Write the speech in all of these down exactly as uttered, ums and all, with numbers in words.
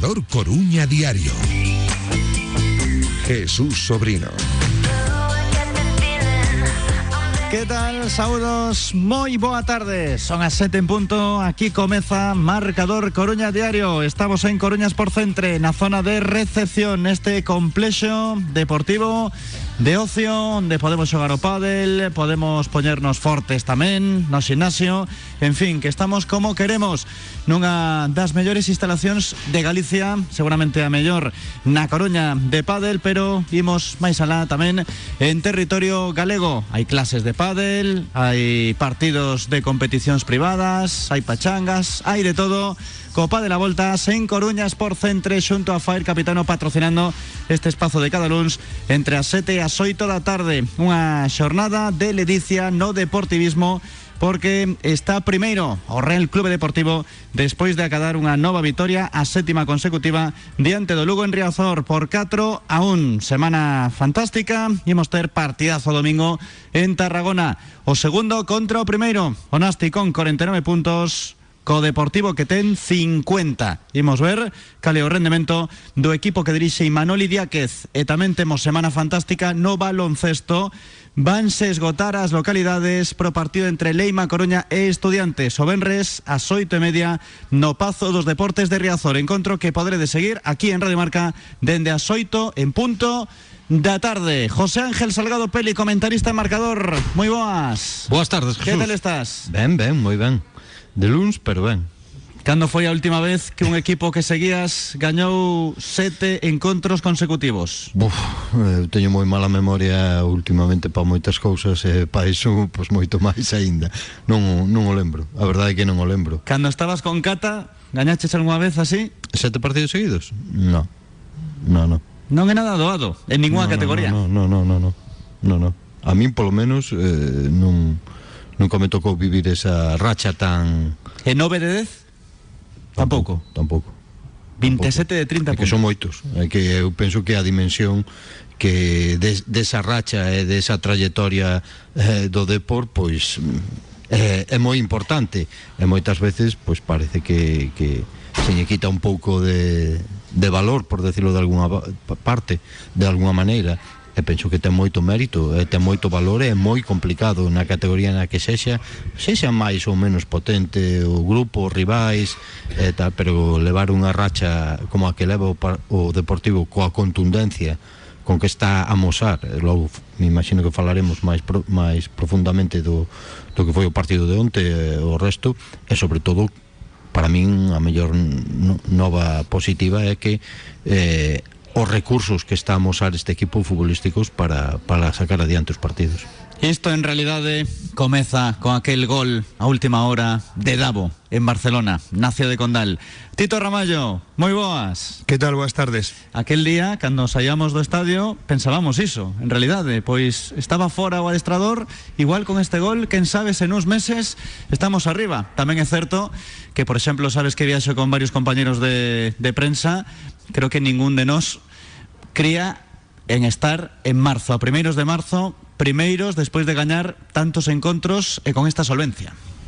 Marcador Coruña Diario. Jesús Sobrino. Que tal? Saúdos, moi boa tarde. Son as sete en punto. Aquí comeza Marcador Coruña Diario. Estamos en Coruña Sport Centre, na zona de recepción neste complexo deportivo de ocio, onde podemos xogar o pádel, podemos poñernos fortes tamén no ximnasio. En fin, que estamos como queremos nunha das mellores instalacións de Galicia, seguramente a mellor na Coruña de pádel, pero imos máis alá tamén en territorio galego. Hai clases de pádel, hai partidos de competicións privadas, hai pachangas, hai de todo. Copa de la Volta en Coruña Sport Centre xunto a Fair Capitano patrocinando este espazo de cada luns entre as sete e as oito da tarde. Unha xornada de ledicia no deportivismo, porque está primeiro o Real Clube Deportivo despois de acadar unha nova vitoria, a sétima consecutiva diante do Lugo en Riazor por catro a un. Semana fantástica, imos ter partidazo domingo en Tarragona, o segundo contra o primeiro, o Nasti con corenta e nove puntos, co Deportivo que ten cincuenta. Imos ver cal é o rendemento do equipo que dirixe Imanol Idiáquez. E tamén temos semana fantástica no baloncesto. Vanse esgotar as localidades pro partido entre Leima, Coruña e Estudiantes o venres ás oito e media no Pazo dos Deportes de Riazor. Encontro que poderedes seguir aquí en Radio Marca dende as oito en punto da tarde. José Ángel Salgado Peli, comentarista en Marcador. Moi boas. Boas tardes, Jesús. Que tal estás? Ben, ben, moi ben. De luns, pero ben. Cando foi a última vez que un equipo que seguías gañou sete encontros consecutivos? Buf, eu teño moi mala memoria últimamente para moitas cousas e para iso, pois moito máis aínda. Non, non o lembro, a verdade é que non o lembro. Cando estabas con Cata, gañaches algunha vez así? Sete partidos seguidos? No, no, no. Non é nada doado, en ninguna no, categoría? No, no, no, no, no, no, no. A min, polo menos, eh, non... Nunca me tocou vivir esa racha tan... E nove de dez? Tampouco. Tampouco. vinte e sete de trinta puntos. É que son moitos. É que eu penso que a dimensión que de, desa racha e desa trayectoria eh, do depor, pois eh, é moi importante. E moitas veces, pois parece que, que se lle quita un pouco de, de valor, por decirlo de alguna parte, de alguna maneira. E penso que ten moito mérito, e ten moito valor, e é moi complicado na categoría na que sexa, sexa máis ou menos potente o grupo, os rivais e tal, pero levar unha racha como a que leva o, o Deportivo coa contundencia con que está a mosar, logo me imagino que falaremos máis, pro, máis profundamente do, do que foi o partido de onte, e o resto, e sobre todo para min a mellor no, nova positiva é que eh, os recursos que está a mosar este equipo futbolísticos para, para sacar adiante os partidos. Isto en realidade comeza con aquel gol a última hora de Davo en Barcelona, Nacio de Condal. Tito Ramallo, moi boas. Que tal? Boas tardes. Aquel día, cando saíamos do estadio, pensábamos iso, en realidade, pois estaba fora o adestrador, igual con este gol, quen sabe se nuns meses estamos arriba. Tamén é certo que, por exemplo, sabes que viaxo con varios compañeros de, de prensa, creo que ningún de nós cría en estar en marzo, a primeiros de marzo, primeiros despois de gañar tantos encontros e con esta solvencia.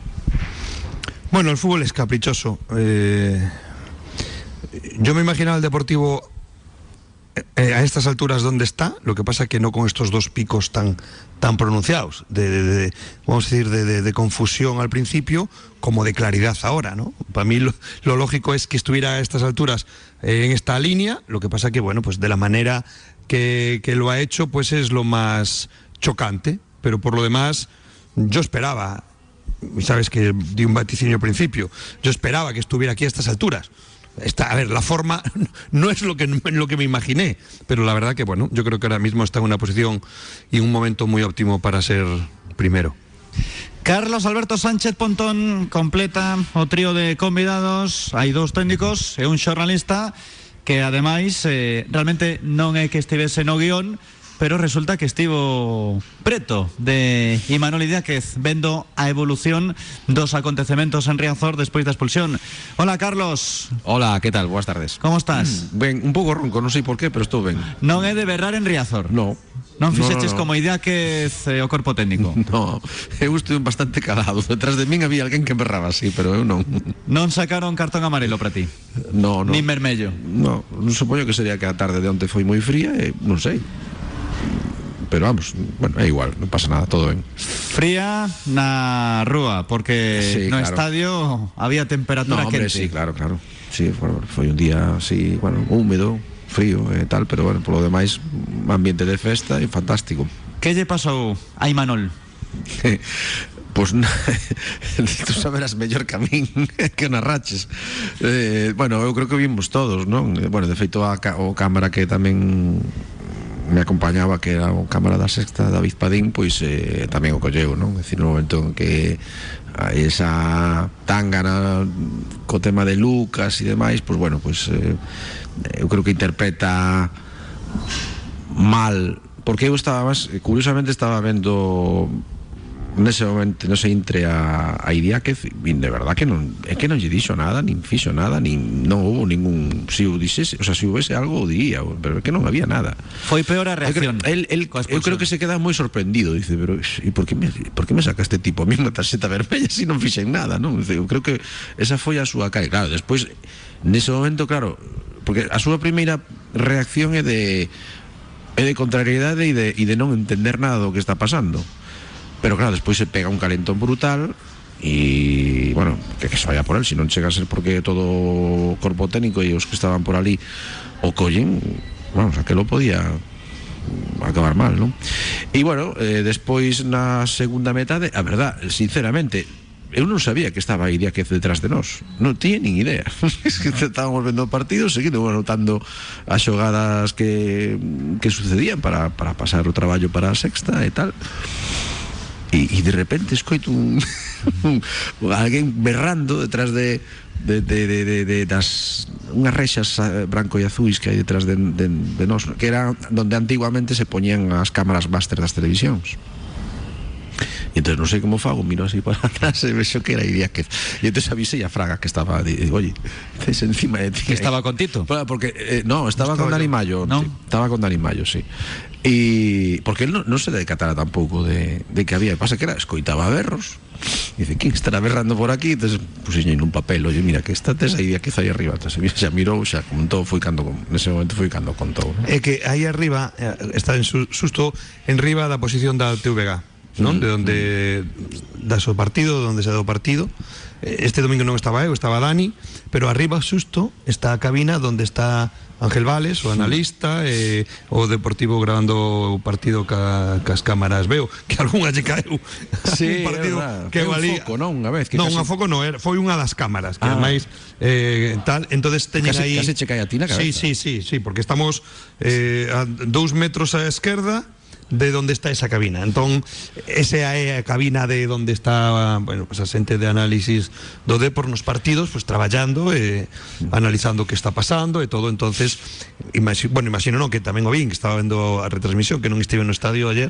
Bueno, el fútbol es caprichoso. Eh, yo me imaginaba el Deportivo eh, a estas alturas donde está, lo que pasa que no con estos dos picos tan, tan pronunciados, de, de, de, vamos a decir, de, de, de confusión al principio, como de claridad ahora, ¿no? Para mí lo, lo lógico es que estuviera a estas alturas eh, en esta línea, lo que pasa que, bueno, pues de la manera que, que lo ha hecho, pues es lo más chocante, pero por lo demás, yo esperaba, sabes que di un vaticinio al principio, yo esperaba que estuviera aquí a estas alturas. Está, a ver, la forma no es lo que, lo que me imaginé, pero la verdad que, bueno, yo creo que ahora mismo está en una posición y un momento muy óptimo para ser primero. Carlos Alberto Sánchez Pontón completa o trío de convidados. Hai dous técnicos e un xornalista que, ademais, eh, realmente non é que estivese no guión, pero resulta que estivo preto de Imanol Idiáquez vendo a evolución dos acontecementos en Riazor despois da expulsión. Hola, Carlos. Hola, que tal? Boas tardes. Como estás? Ben, un pouco ronco, non sei por qué, pero estou ben. Non é de berrar en Riazor? No. Non No, fixeches no, no. como idea que é o corpo técnico. No, eu estive bastante calado. Detrás de min había alguén que berraba así, pero eu non. Non sacaron cartón amarelo para ti. No, no. Nin vermello. No, non supoño que sería que a tarde de onte foi moi fría, e non sei. Pero vamos, bueno, é igual, non pasa nada, todo ben. Fría na rúa, porque Sí, no claro. estadio había temperatura No, hombre, quente. sí, claro, claro. Sí, bueno, foi un día así, bueno, húmedo, frío e tal, pero bueno, polo demais, ambiente de festa e fantástico. Que lle pasou a Imanol? Pois pues, tú saberás mellor que a min que narraches. Eh, bueno, eu creo que vimos todos, non? Bueno, de feito a, o cámara que tamén me acompañaba, que era o cámara da Sexta, David Padín, pois eh, tamén o colleu, non? É dicir, no momento en que hai esa tángana co tema de Lucas e demais, pois bueno, pois eh, eu creo que interpreta mal, porque eu estaba máis, curiosamente estaba vendo nese momento, non sei, entre a, a Idiáquez, e de verdad que non é que non lle dixo nada, nin fixo nada, nin non houve ningún, se o dixese, o sea, se houvese algo o diría, pero é que non había nada. Foi peor a Eu creo, reacción. el, el, eu creo que se queda moi sorprendido, dice, pero e por que me, por que me saca este tipo a mí unha tarxeta vermella se non fixen nada, non? Dice, eu creo que esa foi a súa cara, e claro, despois nese momento, claro, porque a súa primeira reacción é de é de contrariedade e de, e de non entender nada do que está pasando. Pero claro, despois se pega un calentón brutal e, bueno, que, que se vaya por él, se non chega a ser porque todo o corpo técnico e os que estaban por ali o collen, vamos, aquelo podía acabar mal, non? E, bueno, eh, despois na segunda metade, a verdad, sinceramente, eu non sabía que estaba Idiáquez detrás de nós, non tiña nin idea. Es que estábamos vendo o partido, seguindo anotando as xogadas que, que sucedían para, para pasar o traballo para a Sexta e tal. E, e de repente escoito un, un alguén berrando detrás de, de, de, de, de, de das unhas rexas branco e azuis que hai detrás de, de, de nós, que era donde antiguamente se poñían as cámaras máster das televisións. E entón non sei como fago, miro así para atrás e vexo que era Idiáquez. E entón avisei a Fraga que estaba, digo, oye, tes encima de ti. Que estaba con Tito? Porque, eh, no, estaba, Estaba con Dani yo. Mayo, ¿No? estaba con Dani Mayo, sí. E porque él non no se decatara tampouco de, de que había, pasa que era, escoitaba berros. Dice, ¿quién estará berrando por aquí? Entonces puxeño nun papel, oye, mira, que esta tes aí Idiáquez aí arriba. Entonces xa mirou, xa contou, foi cando, nese momento foi cando contou, ¿no? É que aí arriba eh, está en su, susto en riba da posición da T V G, non? Mm. De onde da o partido, de onde se dá o partido. Este domingo non estaba eu, estaba Dani, pero arriba susto está a cabina donde está Ángel Vales, o analista, e o Deportivo grabando o partido ca, cas cámaras. Veo que algunha lle caeu. Sí, un partido é que un valía foco, non? Unha vez que non, casi... unha foco non era, foi unha das cámaras, que Ah. ademais eh, tal, entonces teñen Casi- aí casi che cae a ti na cabeza. Sí, sí, sí, sí, porque estamos eh, a dous metros á esquerda de donde está esa cabina. Entón, esa é a cabina de donde está, bueno, pues a xente de análisis do Depor nos partidos, pues traballando e eh, analizando o que está pasando e todo. Entonces, imagi bueno, imagino non que tamén o vin, que estaba vendo a retransmisión, que non estive no estadio ayer.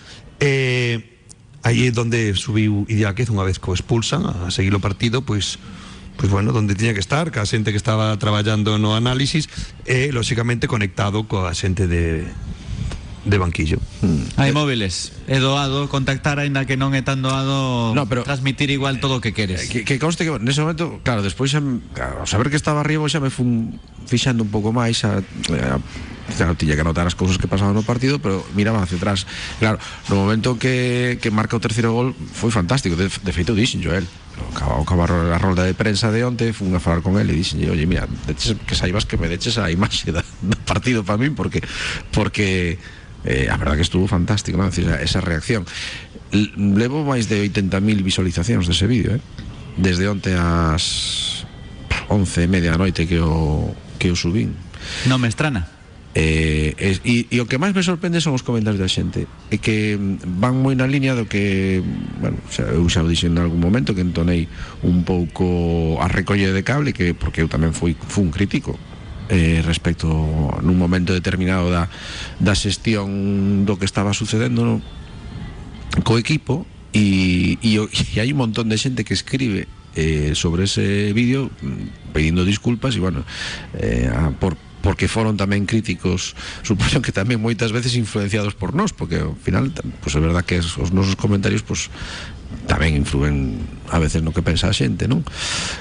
Eh, aí é donde subiu Idiáquez unha vez que o expulsan a seguir o partido, pois pois bueno, donde tiña que estar, ca xente que estaba traballando no análisis e, lóxicamente, conectado coa xente de de banquillo. Hai móviles, é doado contactar, aínda que non é tan doado, No, pero- transmitir igual todo o que queres. Que, que conste que nese momento, claro, despois xa, claro, ao saber que estaba arriba xa me fun fixando un pouco máis a, a, claro, tiña que anotar as cousas que pasaban no partido, pero miraba hacia atrás. Claro, no momento que, que marca o terceiro gol foi fantástico, de, de feito dixen Joel, ao acabar a rolda de prensa de onte, fun a falar con ele e dixen, oye, mira, deches, que saibas que me deches a imaxe da, do partido para min, porque porque Eh, a verdad que estuvo fantástico, ¿no? Decir, esa reacción. L levo máis de oitenta mil visualizacións dese vídeo, eh? Desde onte ás once e media da noite que o, que o subín. Non me estrana. Eh, e, e o que máis me sorprende son os comentarios da xente, é que van moi na línea do que, bueno, xa, eu xa o dixen en algún momento, que entonei un pouco a recolle de cable, que porque eu tamén fui, fui un crítico eh, respecto nun momento determinado da, da xestión do que estaba sucedendo, no, co equipo, e, e, e hai un montón de xente que escribe eh, sobre ese vídeo pedindo disculpas e, bueno, eh, a, por porque foron tamén críticos, supoño que tamén moitas veces influenciados por nós, porque ao final, pues é verdad que os nosos comentarios pues tamén influen a veces no que pensa a xente, non?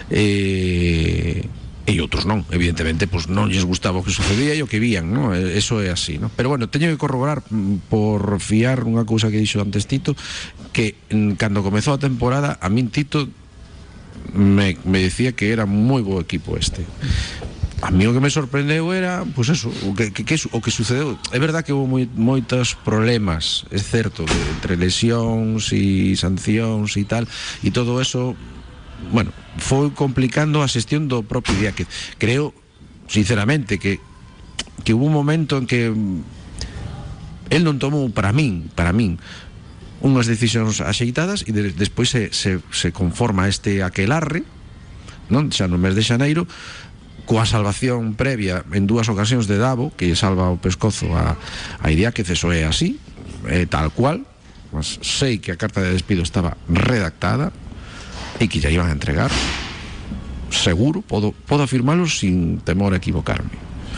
E e outros non, evidentemente, pues non lles gustaba o que sucedía e o que vían, non? Eso é así, non? Pero bueno, teño que corroborar por fiar unha cousa que dixo antes Tito, que cando comezou a temporada a min Tito me, me decía que era moi bo equipo este. A mí o que me sorprendeu era, pois pues eso, o que, que, que, o que sucedeu. É verdad que houve moi, moitos problemas, é certo, que entre lesións e sancións e tal, e todo eso, bueno, foi complicando a xestión do propio Idiáquez. Creo, sinceramente, que que hubo un momento en que el non tomou, para min, para min, unhas decisións axeitadas e de, despois se, se, se conforma este aquelarre, non? Xa no mes de xaneiro, coa salvación previa en dúas ocasións de Davo, que salva o pescozo a, a Idiáquez. Eso é así, é tal cual, mas sei que a carta de despido estaba redactada e que ya iban a entregar, seguro, podo, podo afirmarlo sin temor a equivocarme.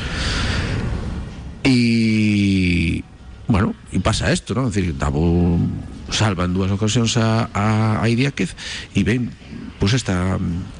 E bueno, e pasa isto, non? É dicir, Davo salva en dúas ocasións a, a, a Idiáquez e ven, pois pues esta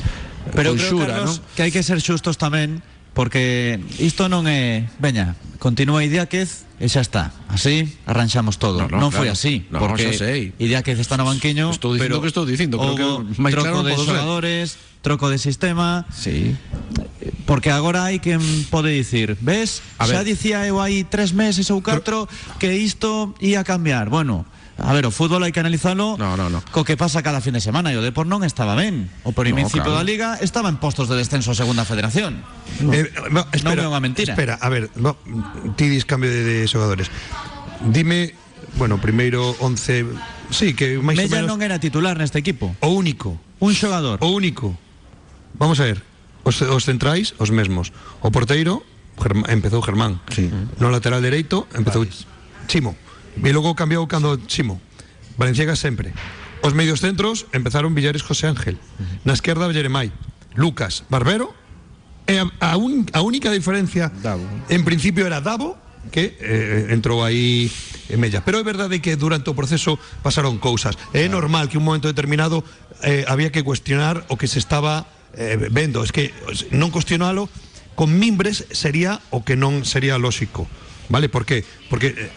pero creo, xura, Carlos, ¿no? que hai que ser xustos tamén, porque isto non é, veña, continúa Idiáquez e xa está, así arranxamos todo. No, no, non foi claro. así, No, porque xa sei. Idiáquez está no banquiño, Estou dicindo pero que estou dicindo, creo que máis troco claro non de podo ser. xogadores, troco de sistema. Sí. Porque agora hai quen pode dicir, ves, A xa ver. dicía eu hai tres meses ou catro que isto ia cambiar. Bueno, a ver, o fútbol hai que analizalo No, no, no. co que pasa cada fin de semana, e o Depor non estaba ben. O principio No, claro. da Liga estaba en postos de descenso a Segunda Federación. Eh, no, espera, non é unha mentira. Espera, a ver, no, ti dis cambio de, de xogadores. Dime, bueno, primeiro once, sí, que máis Mella ou menos non era titular neste equipo. o único, Un xogador. o único. Vamos a ver, os, os centrais, os mesmos. O porteiro, Germ, empezou Germán. Sí. No lateral dereito, empezou Chimo. E logo cambiou cando Chimo. Valenciaga sempre. Os medios centros empezaron Villares, José Ángel. Na esquerda, Jeremai, Lucas, Barbero. E a, a, un, a única diferencia, Davo. en principio, era Davo, que eh, entrou aí en Mella. Pero é verdade que durante o proceso pasaron cousas. É normal que un momento determinado eh, había que cuestionar o que se estaba eh, vendo. Es que non cuestionalo con mimbres sería o que non sería lóxico. Vale? Por qué? Porque eh,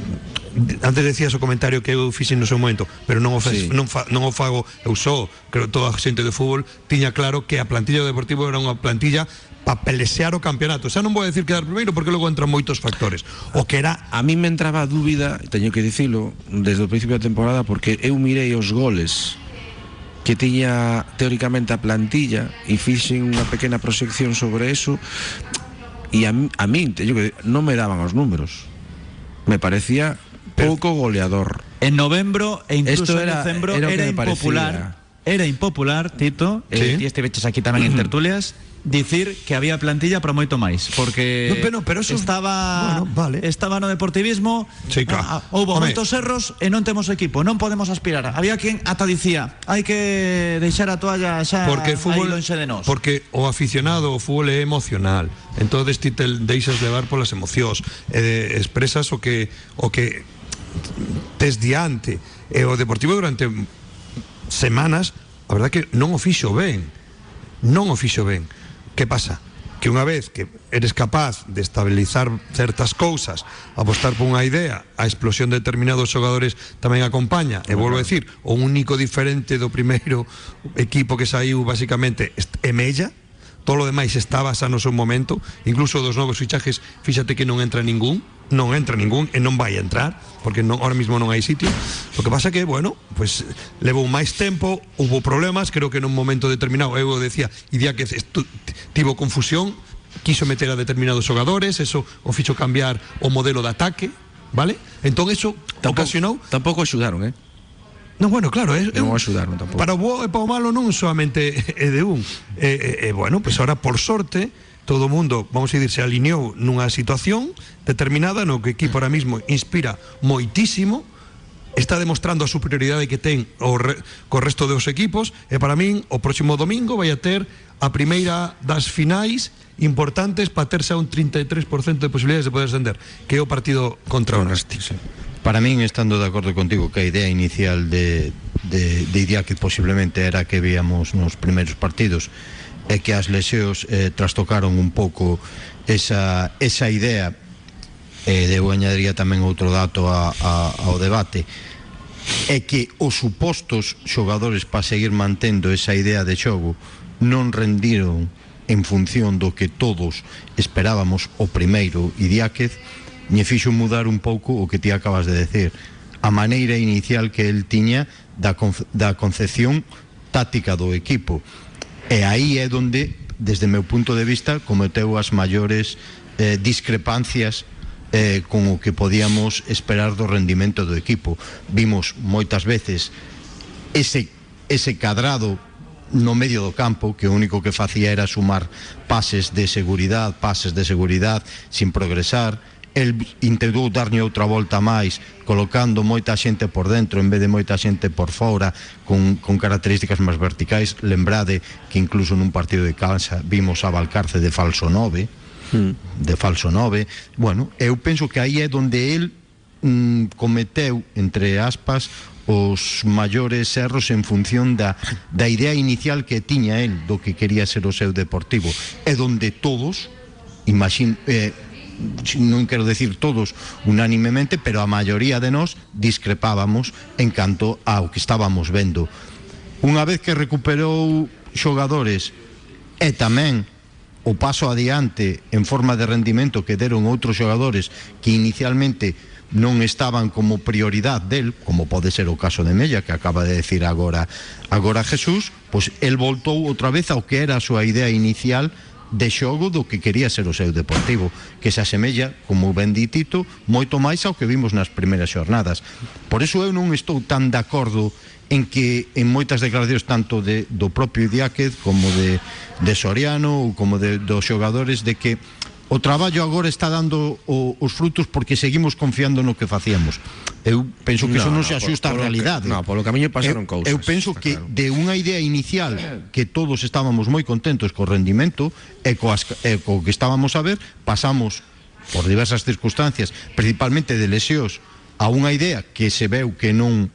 antes decías o comentario que eu fixen no seu momento, pero non o, fes, Sí. non, fa, non o fago eu só, creo que toda a xente de fútbol tiña claro que a plantilla do Deportivo era unha plantilla para pelesear o campeonato. Xa non vou a decir quedar primeiro porque logo entran moitos factores. O que era A mí me entraba a dúbida, teño que dicilo, desde o principio da temporada, porque eu mirei os goles que tiña teóricamente a plantilla e fixen unha pequena proxección sobre eso, e a, a mí teño que, non me daban os números. Me parecía pouco goleador. En novembro e incluso Esto era- en decembro era o que era me parecía. impopular. Era impopular, Tito, Sí. eh, ti estiveches aquí tamén en tertulias, dicir que había plantilla para moito máis, porque No, pero- pero eso- estaba bueno, vale. estaba no deportivismo. Sí, claro. ah, houbo Home. moitos erros e non temos equipo, non podemos aspirar. Había quen ata dicía, hai que deixar a toalla xa porque o fútbol, aí lonxe de nós. porque o aficionado o fútbol é emocional. Entonces ti te deixas levar polas emocións, eh, expresas o que o que tes diante. E o Deportivo durante semanas, a verdad que non o fixo ben. Non o fixo ben. Que pasa? Que unha vez que eres capaz de estabilizar certas cousas, apostar por unha idea, a explosión de determinados xogadores tamén acompaña, e volvo a decir, o único diferente do primeiro equipo que saiu basicamente é Mella, todo o demais estaba xa no seu momento, incluso dos novos fichajes, fíxate que non entra ningún, non entra ningún e non vai a entrar, porque non, ahora mismo non hai sitio. Lo que pasa que, bueno, pues levou máis tempo, hubo problemas, creo que nun momento determinado, eu decía, Idiáquez estu, tivo confusión, quiso meter a determinados xogadores, eso o fixo cambiar o modelo de ataque, vale? Entón eso ocasionou. Tampouco axudaron, eh? No, bueno, claro, é, é Non un- axudaron tampouco. para o bo e para o malo non solamente é de un. E, e, e bueno, pues ahora por sorte todo o mundo, vamos a decir, se alineou nunha situación determinada no que o equipo ahora mismo inspira moitísimo está demostrando a superioridade que ten o re, co resto dos equipos, e para min o próximo domingo vai a ter a primeira das finais importantes para terse a un trinta e tres por cento de posibilidades de poder ascender, que é o partido contra o Nástic. Para min, estando de acordo contigo, que a idea inicial de, de, de Idiáquez posiblemente era que víamos nos primeiros partidos, e que as lesións eh, trastocaron un pouco esa, esa idea. E eu añadiría tamén outro dato a, a, ao debate, é que os supostos xogadores para seguir mantendo esa idea de xogo non rendiron en función do que todos esperábamos o primeiro Idiáquez, lle fixo mudar un pouco o que ti acabas de decir, a maneira inicial que el tiña da, da concepción táctica do equipo, e aí é onde, desde o meu punto de vista, cometeu as maiores eh, discrepancias Eh, con o que podíamos esperar do rendimento do equipo. Vimos moitas veces ese, ese cadrado no medio do campo, que o único que facía era sumar pases de seguridade, pases de seguridade sin progresar. El intentou darlle outra volta máis, colocando moita xente por dentro en vez de moita xente por fora, con, con características máis verticais. Lembrade que incluso nun partido de casa vimos a Valcarce de falso nove, de falso nove. Bueno, eu penso que aí é onde el mm, cometeu, entre aspas, os maiores erros en función da, da idea inicial que tiña el do que quería ser o seu Deportivo, é onde todos, imagino, eh, non quero decir todos unánimemente, pero a maioría de nós discrepábamos en canto ao que estábamos vendo. Unha vez que recuperou xogadores e tamén o paso adiante en forma de rendimento que deron outros xogadores que inicialmente non estaban como prioridade del, como pode ser o caso de Mella, que acaba de decir agora agora Jesús, pois el voltou outra vez ao que era a súa idea inicial de xogo do que quería ser o seu Deportivo, que se asemella, como ben ditito, moito máis ao que vimos nas primeiras xornadas. Por iso eu non estou tan de acordo en que en moitas declaracións tanto de, do propio Idiáquez como de, de Soriano ou como de, dos xogadores, de que o traballo agora está dando o, os frutos porque seguimos confiando no que facíamos. Eu penso que no, eso non no, se axusta á realidade. No, polo camiño pasaron cousas. Eu penso que claro, de unha idea inicial que todos estábamos moi contentos co rendimento e co, as, e co que estábamos a ver, pasamos por diversas circunstancias, principalmente de lesións, a unha idea que se veu que non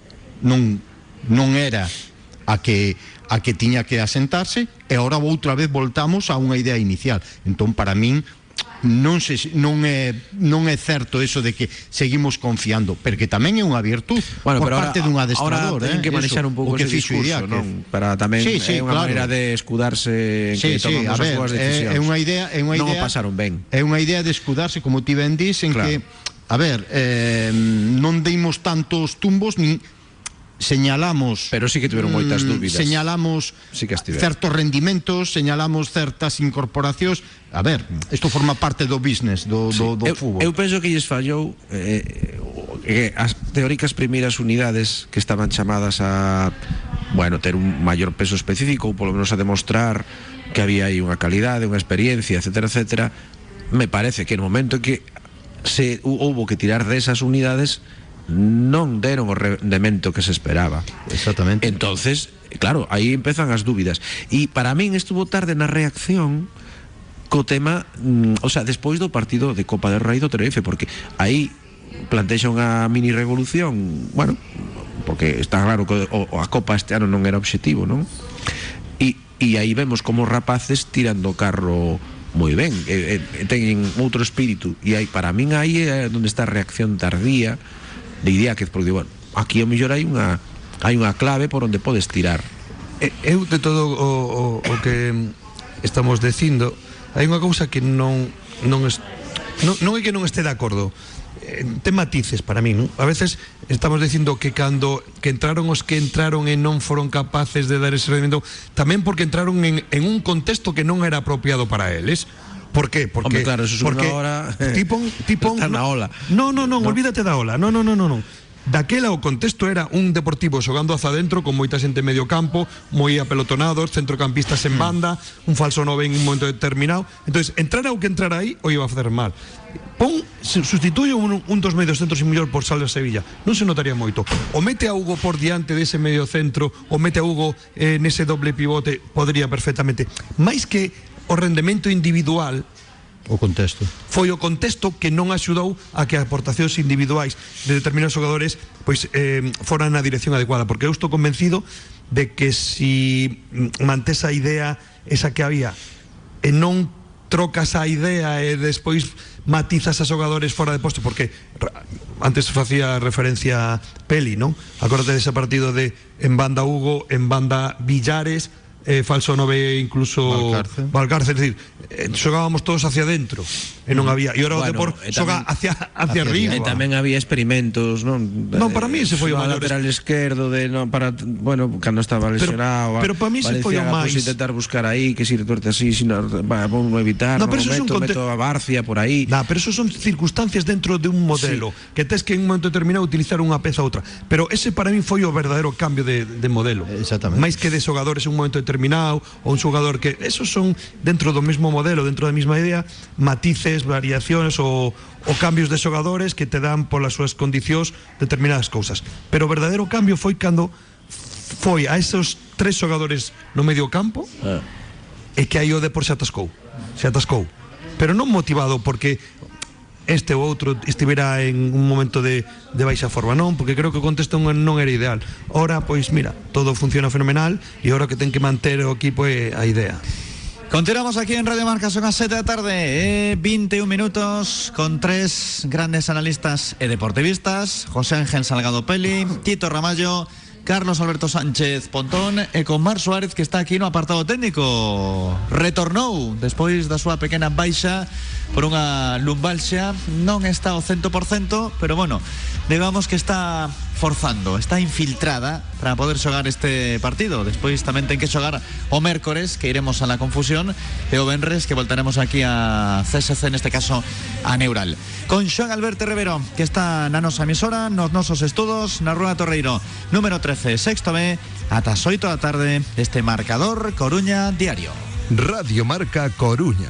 non non era a que a que tiña que asentarse, e agora outra vez voltamos a unha idea inicial. Entón, para min non se non é non é certo eso de que seguimos confiando, porque tamén é unha virtud, bueno, por parte ahora, dun adestrador, ahora ten eh, que manexar un pouco ese discurso, non? Para tamén sí, sí, é unha claro, maneira de escudarse en sí, que tomamos sí, as súas decisións. É unha idea, é unha non idea, o pasaron ben. É unha idea de escudarse, como ti ben dis, en claro, que, a ver, eh, non deimos tantos tumbos nin señalamos, pero sí que tiveron moitas dúbidas. Señalamos sí que certos rendimentos, señalamos certas incorporacións. A ver, isto forma parte do business do, sí, do, do eu, fútbol. Eu penso que lles fallou eh, que as teóricas primeiras unidades que estaban chamadas a, bueno, ter un maior peso específico, ou polo menos a demostrar que había aí unha calidade, unha experiencia, etcétera, etcétera. Me parece que no momento en que se houbo que tirar desas unidades, non deron o rendemento que se esperaba. Exactamente. Entonces, claro, aí empezan as dúbidas. E para min estuvo tarde na reacción co tema, mm, o sea, despois do partido de Copa del Rei do Tenerife, porque aí plantexa unha mini revolución, bueno, porque está claro que o, a Copa este ano non era obxectivo, non? E, e aí vemos como os rapaces tirando o carro moi ben, e, e, teñen outro espírito, e aí para min aí é onde está a reacción tardía de Idiáquez, porque bueno, aquí ao mellor hai unha hai unha clave por onde podes tirar. Eu de todo o, o, o que estamos dicindo, hai unha cousa que non non, es, non, non é que non este de acordo, eh, ten matices para mí, non? A veces estamos dicindo que cando que entraron os que entraron e non foron capaces de dar ese rendimento, tamén porque entraron en, en un contexto que non era apropiado para eles. ¿Por qué? Porque, Hombre, claro, eso es porque una hora. Tipón, tipón, está na ola. No, no, no, ¿No? olvídate da ola. No, no, no, no, no. Daquela o contexto era un Deportivo xogando hacia adentro con moita xente en medio campo, moi apelotonados, centrocampistas en banda, un falso nove en un momento determinado. Entonces, entrar ao que entrar aí o iba a facer mal. Pon, sustituye un, un dos medios centros e mellor por Salva Sevilla, non se notaría moito. O mete a Hugo por diante dese medio centro, o mete a Hugo eh, nese doble pivote, podría perfectamente. Mais que o rendemento individual, o contexto. Foi o contexto que non axudou a que as aportacións individuais de determinados xogadores pois eh, foran na dirección adecuada, porque eu estou convencido de que si mantes a idea esa que había e non trocas a idea e despois matizas a xogadores fora de posto, porque antes facía referencia a Peli, non? Acórdate dese partido de en banda Hugo, en banda Villares, eh, falso nove incluso Valcarce, Valcarce, es decir, eh, xogábamos todos hacia dentro e non había, e ora o Bueno, Depor e xoga tamén- hacia, hacia hacia arriba. E tamén había experimentos, non? Non, para mí ese foi o Xogar maior lateral esquerdo de non para, bueno, cando estaba lesionado. pero para mí ese foi o Valenciaga, máis. Pois intentar buscar aí que si retorte así, si no, va, vou non evitar, No, no, pero eso es un meto, conte- meto a Barcia por aí. Nah, pero eso son circunstancias dentro de un modelo, sí, que tes que en un momento determinado utilizar unha peza a outra. Pero ese para mí foi o verdadeiro cambio de, de modelo. Exactamente. Máis que de xogadores en un momento determinado ou un xogador que esos son dentro do mesmo modelo, dentro da mesma idea, matices, variacións ou, ou cambios de xogadores que te dan polas súas condicións determinadas cousas. Pero o verdadeiro cambio foi cando foi a esos tres xogadores no medio campo Ah. e que aí o Depor se atascou. Se atascou. Pero non motivado porque este ou outro estivera en un momento de, de baixa forma, non, porque creo que o contexto non era ideal. Ora, pois mira, todo funciona fenomenal e ora que ten que manter o equipo é a idea. Continuamos aquí en Radio Marca, son las siete de la tarde, eh, veintiún minutos, con tres grandes analistas e deportivistas, José Ángel Salgado Peli, Tito Ramallo, Carlos Alberto Sánchez Pontón e con Mar Suárez, que está aquí no apartado técnico. Retornou despois da súa pequena baixa por unha lumbalxia, non está ao cento por cento, pero bueno, digamos que está forzando, está infiltrada para poder xogar este partido. Despois tamén ten que xogar o mércores, que iremos a la confusión, e o venres, que voltaremos aquí a C S C, neste caso a Neural. Con Xoan Alberto Rivero, que está na nosa emisora, nos nosos estudos, na Rúa Torreiro número trece, sexto B, ata as oito da tarde, deste Marcador Coruña Diario. Radio Marca Coruña.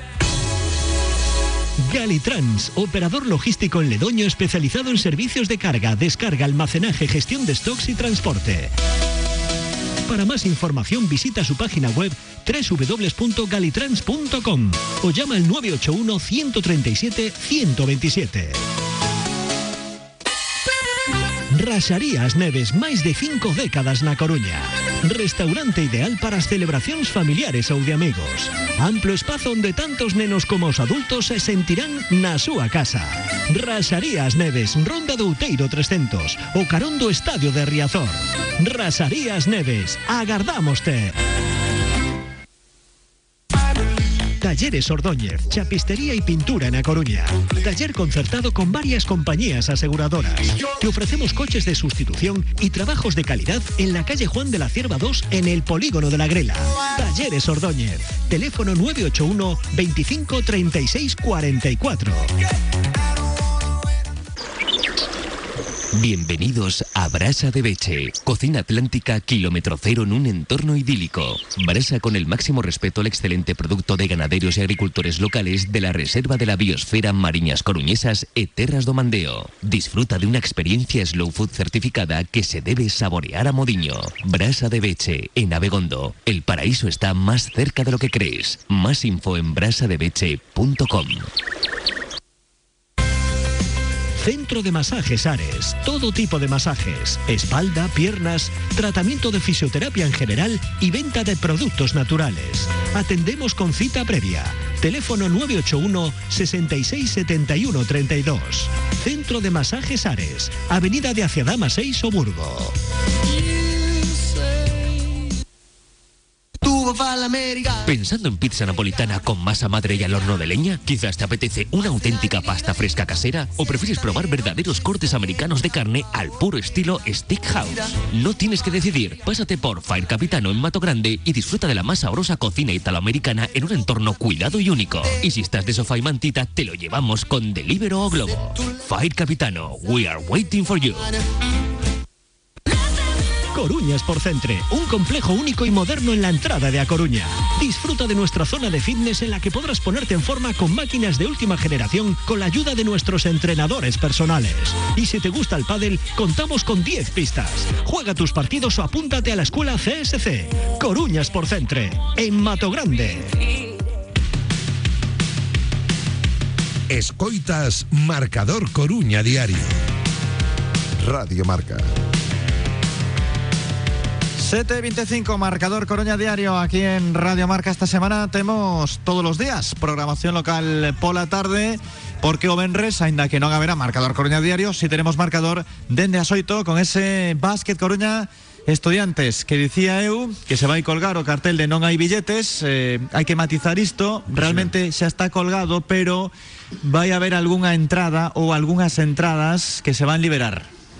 Galitrans, operador logístico en Ledoño especializado en servicios de carga, descarga, almacenaje, gestión de stocks y transporte. Para más información visita su página web doble u doble u doble u punto galitrans punto com o llama al nueve ocho uno, uno tres siete, uno dos siete. Raxarías Neves, máis de cinco décadas na Coruña. Restaurante ideal para as celebracións familiares ou de amigos. Amplo espazo onde tantos nenos como os adultos se sentirán na súa casa. Raxarías Neves, Ronda do Outeiro trescentos, o carón do Estadio de Riazor. Raxarías Neves, agardámoste. Talleres Ordóñez, chapistería y pintura en A Coruña. Taller concertado con varias compañías aseguradoras. Te ofrecemos coches de sustitución y trabajos de calidad en la calle Juan de la Cierva dos en el Polígono de la Grela. Talleres Ordóñez. Teléfono nueve ocho uno, veinticinco, treinta y seis, cuarenta y cuatro. Bienvenidos a Brasa de Beche, cocina atlántica kilómetro cero en un entorno idílico. Brasa con el máximo respeto al excelente producto de ganaderos y agricultores locales de la Reserva de la Biosfera Mariñas Coruñesas e Terras do Mandeo. Disfruta de una experiencia slow food certificada que se debe saborear a modiño. Brasa de Beche, en Abegondo. El paraíso está más cerca de lo que crees. Más info en brasa de beche punto com. Centro de Masajes Ares, todo tipo de masajes, espalda, piernas, tratamiento de fisioterapia en general y venta de productos naturales. Atendemos con cita previa. Teléfono nueve ocho uno, sesenta y seis, setenta y uno, treinta y dos. Centro de Masajes Ares, Avenida de Aciadama seis, Oburgo. Tu va ¿Pensando en pizza napolitana con masa madre y al horno de leña? ¿Quizás te apetece una auténtica pasta fresca casera? ¿O prefieres probar verdaderos cortes americanos de carne al puro estilo Steakhouse? No tienes que decidir. Pásate por Fire Capitano en Mato Grande y disfruta de la más sabrosa cocina italoamericana en un entorno cuidado y único. Y si estás de sofá y mantita, te lo llevamos con Deliveroo o Globo. Fire Capitano, we are waiting for you. Coruña Sport Centre, un complejo único y moderno en la entrada de A Coruña. Disfruta de nuestra zona de fitness en la que podrás ponerte en forma con máquinas de última generación con la ayuda de nuestros entrenadores personales. Y si te gusta el pádel, contamos con diez pistas. Juega tus partidos o apúntate a la escuela C S C. Coruña Sport Centre, en Mato Grande. Escoitas Marcador Coruña Diario. Radio Marca. siete veinticinco, Marcador Coruña Diario, aquí en Radio Marca. Esta semana tenemos todos los días programación local pola tarde, porque o venres, ainda que non haberá Marcador Coruña Diario, si tenemos marcador dende as oito con ese Básquet Coruña Estudiantes, que dicía eu que se vai colgar o cartel de non hai billetes. eh, hai que matizar isto, realmente xa está colgado, pero vai haber algunha entrada ou algunhas entradas que se van liberar.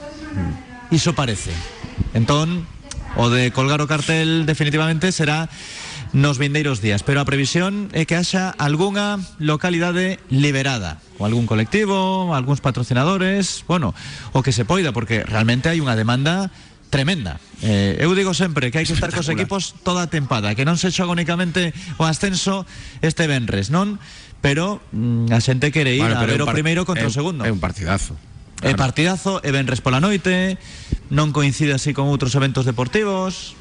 Iso parece. Entón, o de colgar o cartel definitivamente será nos vindeiros días, pero a previsión é que haxa algunha localidade liberada, ou algún colectivo, algúns patrocinadores, bueno, o que se poida, porque realmente hai unha demanda tremenda. Eh, eu digo sempre que hai que estar cos equipos toda a tempada, que non se xoga únicamente o ascenso este venres, non? Pero mm, a xente quere ir bueno, a ver o primeiro contra é, o segundo. É un partidazo. É partidazo, e venres pola noite, non coincide así con outros eventos deportivos.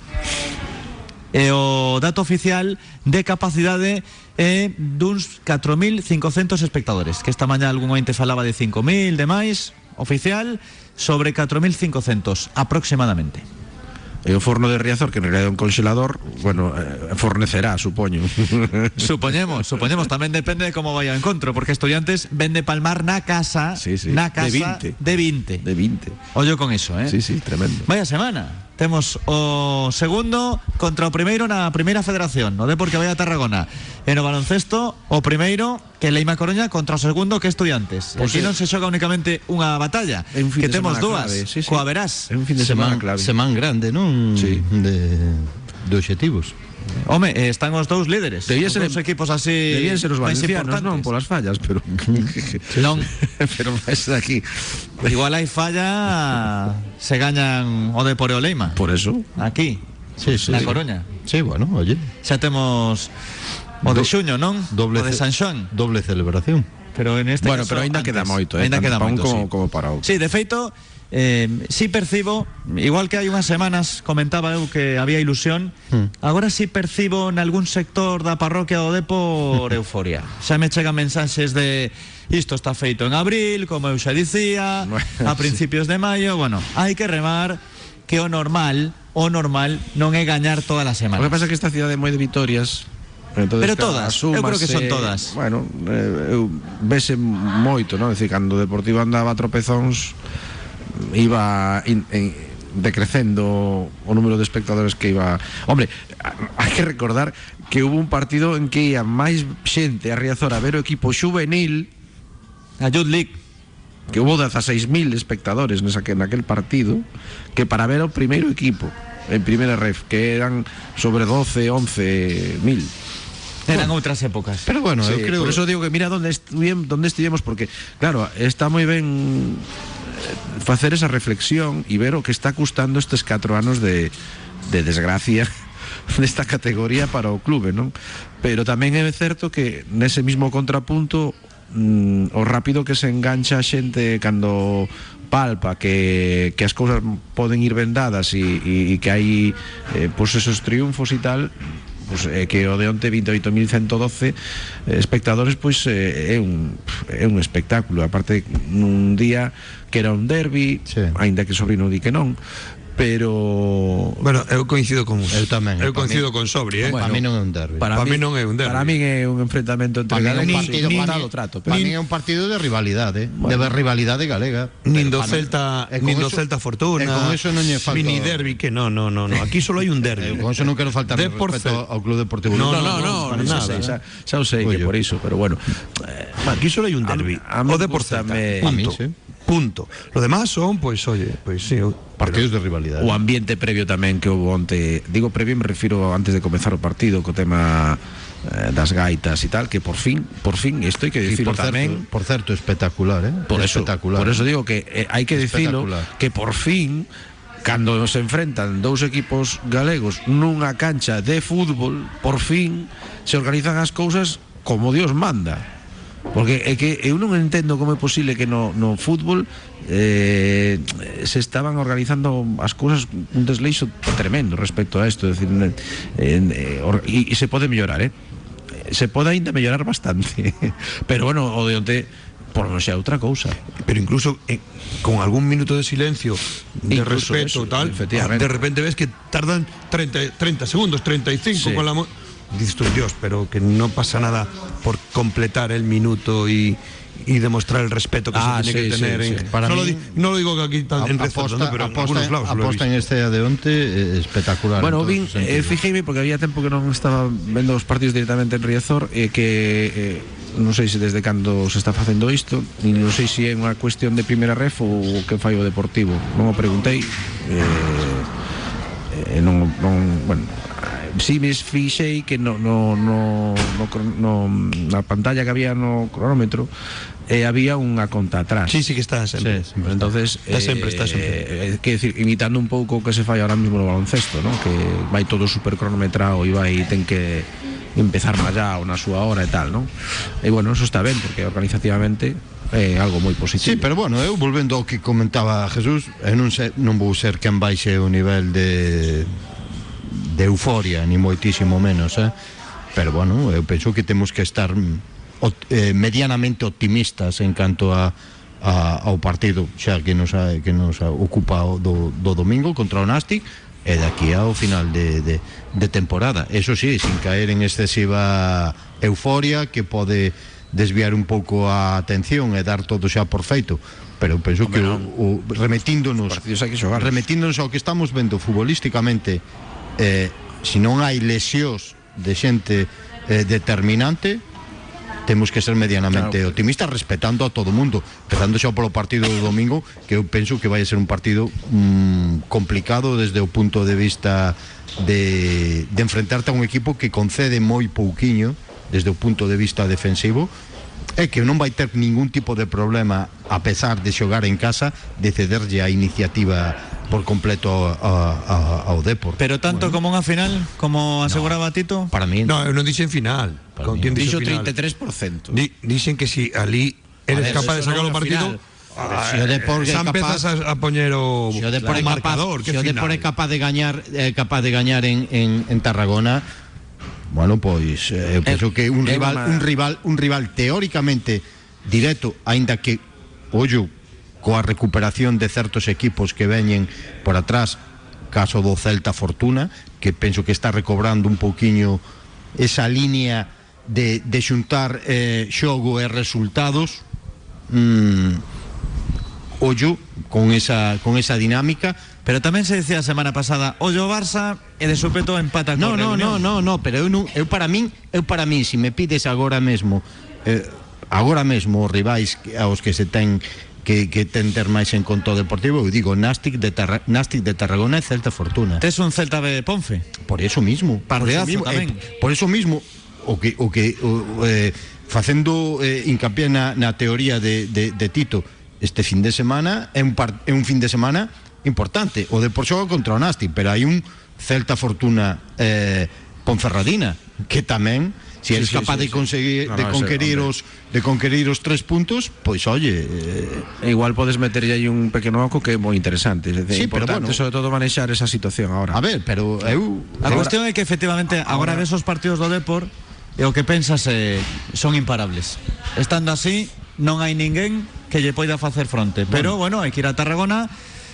E o dato oficial de capacidade é duns catro mil cincocentos espectadores, que esta mañá algún ointe falaba de cinco mil, de máis, oficial, sobre catro mil cincocentos aproximadamente. E o forno de Riazor, que en realidad é un congelador, bueno, eh, fornecerá, supoño. Supoñemos, supoñemos, tamén depende de como vai o encontro, porque Estudiantes vende palmar na casa, sí, sí. na casa de vinte. De vinte. De vinte. Ollo con eso, eh? Sí, sí, tremendo. Vaya semana. Temos o segundo contra o primeiro na primeira federación, no Depor que vai a Tarragona. E no baloncesto, o primeiro que Leima Coruña contra o segundo que Estudiantes. Pues aquí é, non se xoga únicamente unha batalla, un fin que de temos dúas, sí, sí. coa verás. É un fin de semana, semana clave. Semana grande, non? Sí. De, de obxectivos. Home, eh, están os dous líderes. Debía os ser dous equipos así. Debían ser os máis valencianos, importantes. non polas fallas, pero non. pero máis aquí. Igual hai falla, se gañan o Depor e o Leima. Por eso. Aquí, Sí, sí, na sí. Coruña. Sí, bueno, oye. Xa temos o de Do- xuño, non? Doble o de ce- San Xoán. Doble celebración. Pero en este Bueno, caso, pero aínda antes. queda moito, eh, Aínda tanto queda para un moito, como, sí. como para outro. Sí, de feito, eh, sí percibo, igual que hai unhas semanas comentaba eu que había ilusión, Hmm. agora sí percibo en algún sector da parroquia do Depor euforia. Xa me chegan mensaxes de isto está feito en abril, como eu xa dicía, a principios de maio. Bueno, hai que remar, que o normal, o normal non é gañar todas as O semanas. que pasa é que esta cidade é moi de vitorias. Entonces, Pero claro, todas, eu creo que son asúmase, todas. Bueno, eh, eu vese moito, non? É dicir, cando o Deportivo andaba a tropezóns, iba in, in, decrecendo o número de espectadores que iba. Hombre, hai que recordar que hubo un partido en que ia máis xente a Riazor a ver o equipo xuvenil, A Youth League. que hubo dieciséis mil espectadores nesa, naquel partido, que para ver o primeiro equipo en primeira ref, que eran sobre doce, once mil. Eran outras épocas. Pero bueno, Sí, eu creo... por eso digo que mira donde estuvimos, donde estivemos, porque claro, está moi ben eh, facer esa reflexión e ver o que está custando estes catro anos de, de desgracia desta categoría para o clube, non? Pero tamén é certo que nese mismo contrapunto mm, o rápido que se engancha a xente cando palpa que, que as cousas poden ir vendadas e, e, e que hai eh, pois esos triunfos e tal, pues, eh, que o de onte vinte e oito mil ciento doce eh, espectadores, pois eh, é un é un espectáculo, aparte nun día que era un derbi, Sí. aínda que o sobrino di que non, pero bueno, eu coincido con Eu tamén, eu para coincido mí- con Sobri, eh. Para mí non é un derbi. para, Para mí, mí non é un derbi. Para mí é un enfrentamento entre Para mí é un galegos partido, e para tal mí- o trato. para Pero mí é un partido de rivalidade, de rivalidade galega. Nin do Pero para mí- Celta, e con nin do eso- Celta Fortuna. e con eso non lle falta- mini derbi que no, no, no, no. Aquí solo hai un derbi. Eu con eso non quero faltar De por respeto Cel- ao Club Deportivo No, Lugo. no, no, para no, nada, sei, eh. xa, xa o sei que Oye. por iso, pero bueno. Aquí solo hai un derbi. a mí O de por Celta. gústame- A mí, Punto. sí. Punto. Lo demás son, pues, oye, pues sí. o- Partidos de rivalidade. O ambiente previo tamén que houve onte, digo previo, me refiro antes de comezar o partido co tema eh, das gaitas e tal, que por fin, por fin, isto hai que Sí, dicilo por certo, tamén. por certo, espectacular, eh? Por eso, espectacular. por eso digo que eh, hai que dicilo Espectacular. que por fin cando se enfrentan dous equipos galegos nunha cancha de fútbol, por fin se organizan as cousas como Dios manda. Porque é que eu non entendo como é posible que no, no fútbol eh, se estaban organizando as cousas un desleixo tremendo respecto a isto, é dicir, eh, eh, or, e, e se pode mellorar, eh? Se pode ainda mellorar bastante. Pero bueno, o de onte por non xa outra cousa. Pero incluso eh, con algún minuto de silencio, de Incluso respeto, eso, tal, efectivamente. de repente ves que tardan treinta, treinta segundos, treinta y cinco Sí. con la mo- dices tú, Dios, pero que no pasa nada por completar el minuto y, y demostrar el respeto que Ah, se tiene sí, que tener. sí, en- sí. Para no, lo mí- di- no lo digo que aquí tan- en Rezos, aposta, ¿no? pero en aposta, algunos lados lo he aposta en visto. este de onte eh, espectacular. Bueno, en todos vin, os eh, sentidos. fijei porque había tempo que non estaba vendo os partidos directamente en Riazor e eh, que eh, non sei se desde cando se está facendo isto, ni non sei se é unha cuestión de primeira ref ou que fai o Deportivo. Non o preguntei. Eh, eh, non, non, bueno, si me fixei que no, no, no, no, no, na pantalla que había no cronómetro eh, había unha conta atrás. Sí, sí que está sempre. Sí, sempre Entonces, Está sempre, está sempre. eh, que decir, imitando un pouco o que se fai ahora mismo no baloncesto, ¿no? Que vai todo super cronometrado e vai ten que empezar máis ya ou na súa hora e tal, ¿no? E bueno, eso está ben porque organizativamente é algo moi positivo. Sí, pero bueno, eu volvendo ao que comentaba Jesús, eu non, sei, non vou ser quen baixe o nivel de de euforia, ni moitísimo menos, eh? Pero bueno, eu penso que temos que estar ot- eh, medianamente optimistas en canto a, a ao partido xa que nos ha, que nos ha ocupa o do, do domingo contra o Nástic e daqui ao final de, de, de temporada, eso sí, sin caer en excesiva euforia que pode desviar un pouco a atención e dar todo xa por feito, pero penso que o, o, remetíndonos Os partidos hai que xogarlos. remetíndonos ao que estamos vendo futbolísticamente, eh, se non hai lesións de xente eh, determinante, temos que ser medianamente Claro. optimistas, respetando a todo o mundo, empezando xa polo partido do domingo, que eu penso que vai a ser un partido mm, complicado desde o punto de vista de, de enfrentarte a un equipo que concede moi pouquiño desde o punto de vista defensivo, é que non vai ter ningún tipo de problema, a pesar de xogar en casa, de cederlle a iniciativa por completo a, a, ao Depor. Pero tanto como unha final, como aseguraba Tito. Para mí, No, eu non dixen final. Para Con mí. quen dixo Dixo final? treinta e tres por ciento. Di, dicen que si ali eres A ver, capaz de eso sacar non o é partido, final. ah, Se o Depor é xa capaz- empezas a, a poñer o, Se o Depor o é capaz, marcador, que se o Depor final. é capaz de gañar, é capaz de gañar en, en, en Tarragona, bueno, pois eh, eu penso que un é rival, unha- un rival, un rival teóricamente directo, aínda que ollo coa recuperación de certos equipos que veñen por atrás, caso do Celta Fortuna, que penso que está recobrando un pouquiño esa línea de, de xuntar eh, xogo e resultados, mm, ollo con esa, con esa dinámica. Pero tamén se decía a semana pasada, ollo Barça e de súpeto empata No, con no, no, Reunión. no, no, pero eu non, eu para min, eu para min, se me pides agora mesmo, eh, agora mesmo os rivais que- aos que se ten que, que tender máis en conto deportivo, eu digo Nástic de, Tarra, Nástic de Tarragona e Celta Fortuna. Tes un Celta B de Ponfe. Por eso mismo, por eso Partidazo mismo, tamén. eh, por eso mismo o que o que o, eh, facendo eh, hincapié na, na teoría de, de, de Tito, este fin de semana é un par, é un fin de semana importante. O Depor xoga contra o Nástic, pero hai un Celta Fortuna eh, Ponferradina que tamén, se eres Sí, sí, capaz sí, de sí. conseguir No, de no, ese, conquerir hombre. os de conquerir os tres puntos, pois oye, eh, Igual podes meterlle aí un pequeno oco que é moi interesante. É Sí, sí, pero importante, bueno. sobre todo manexar esa situación ahora. a ver, pero eu A cuestión é que efectivamente agora ves os partidos do Depor e o que pensas eh, son imparables. Estando así, non hai ninguén que lle poida facer fronte. Pero bueno, hai que ir a Tarragona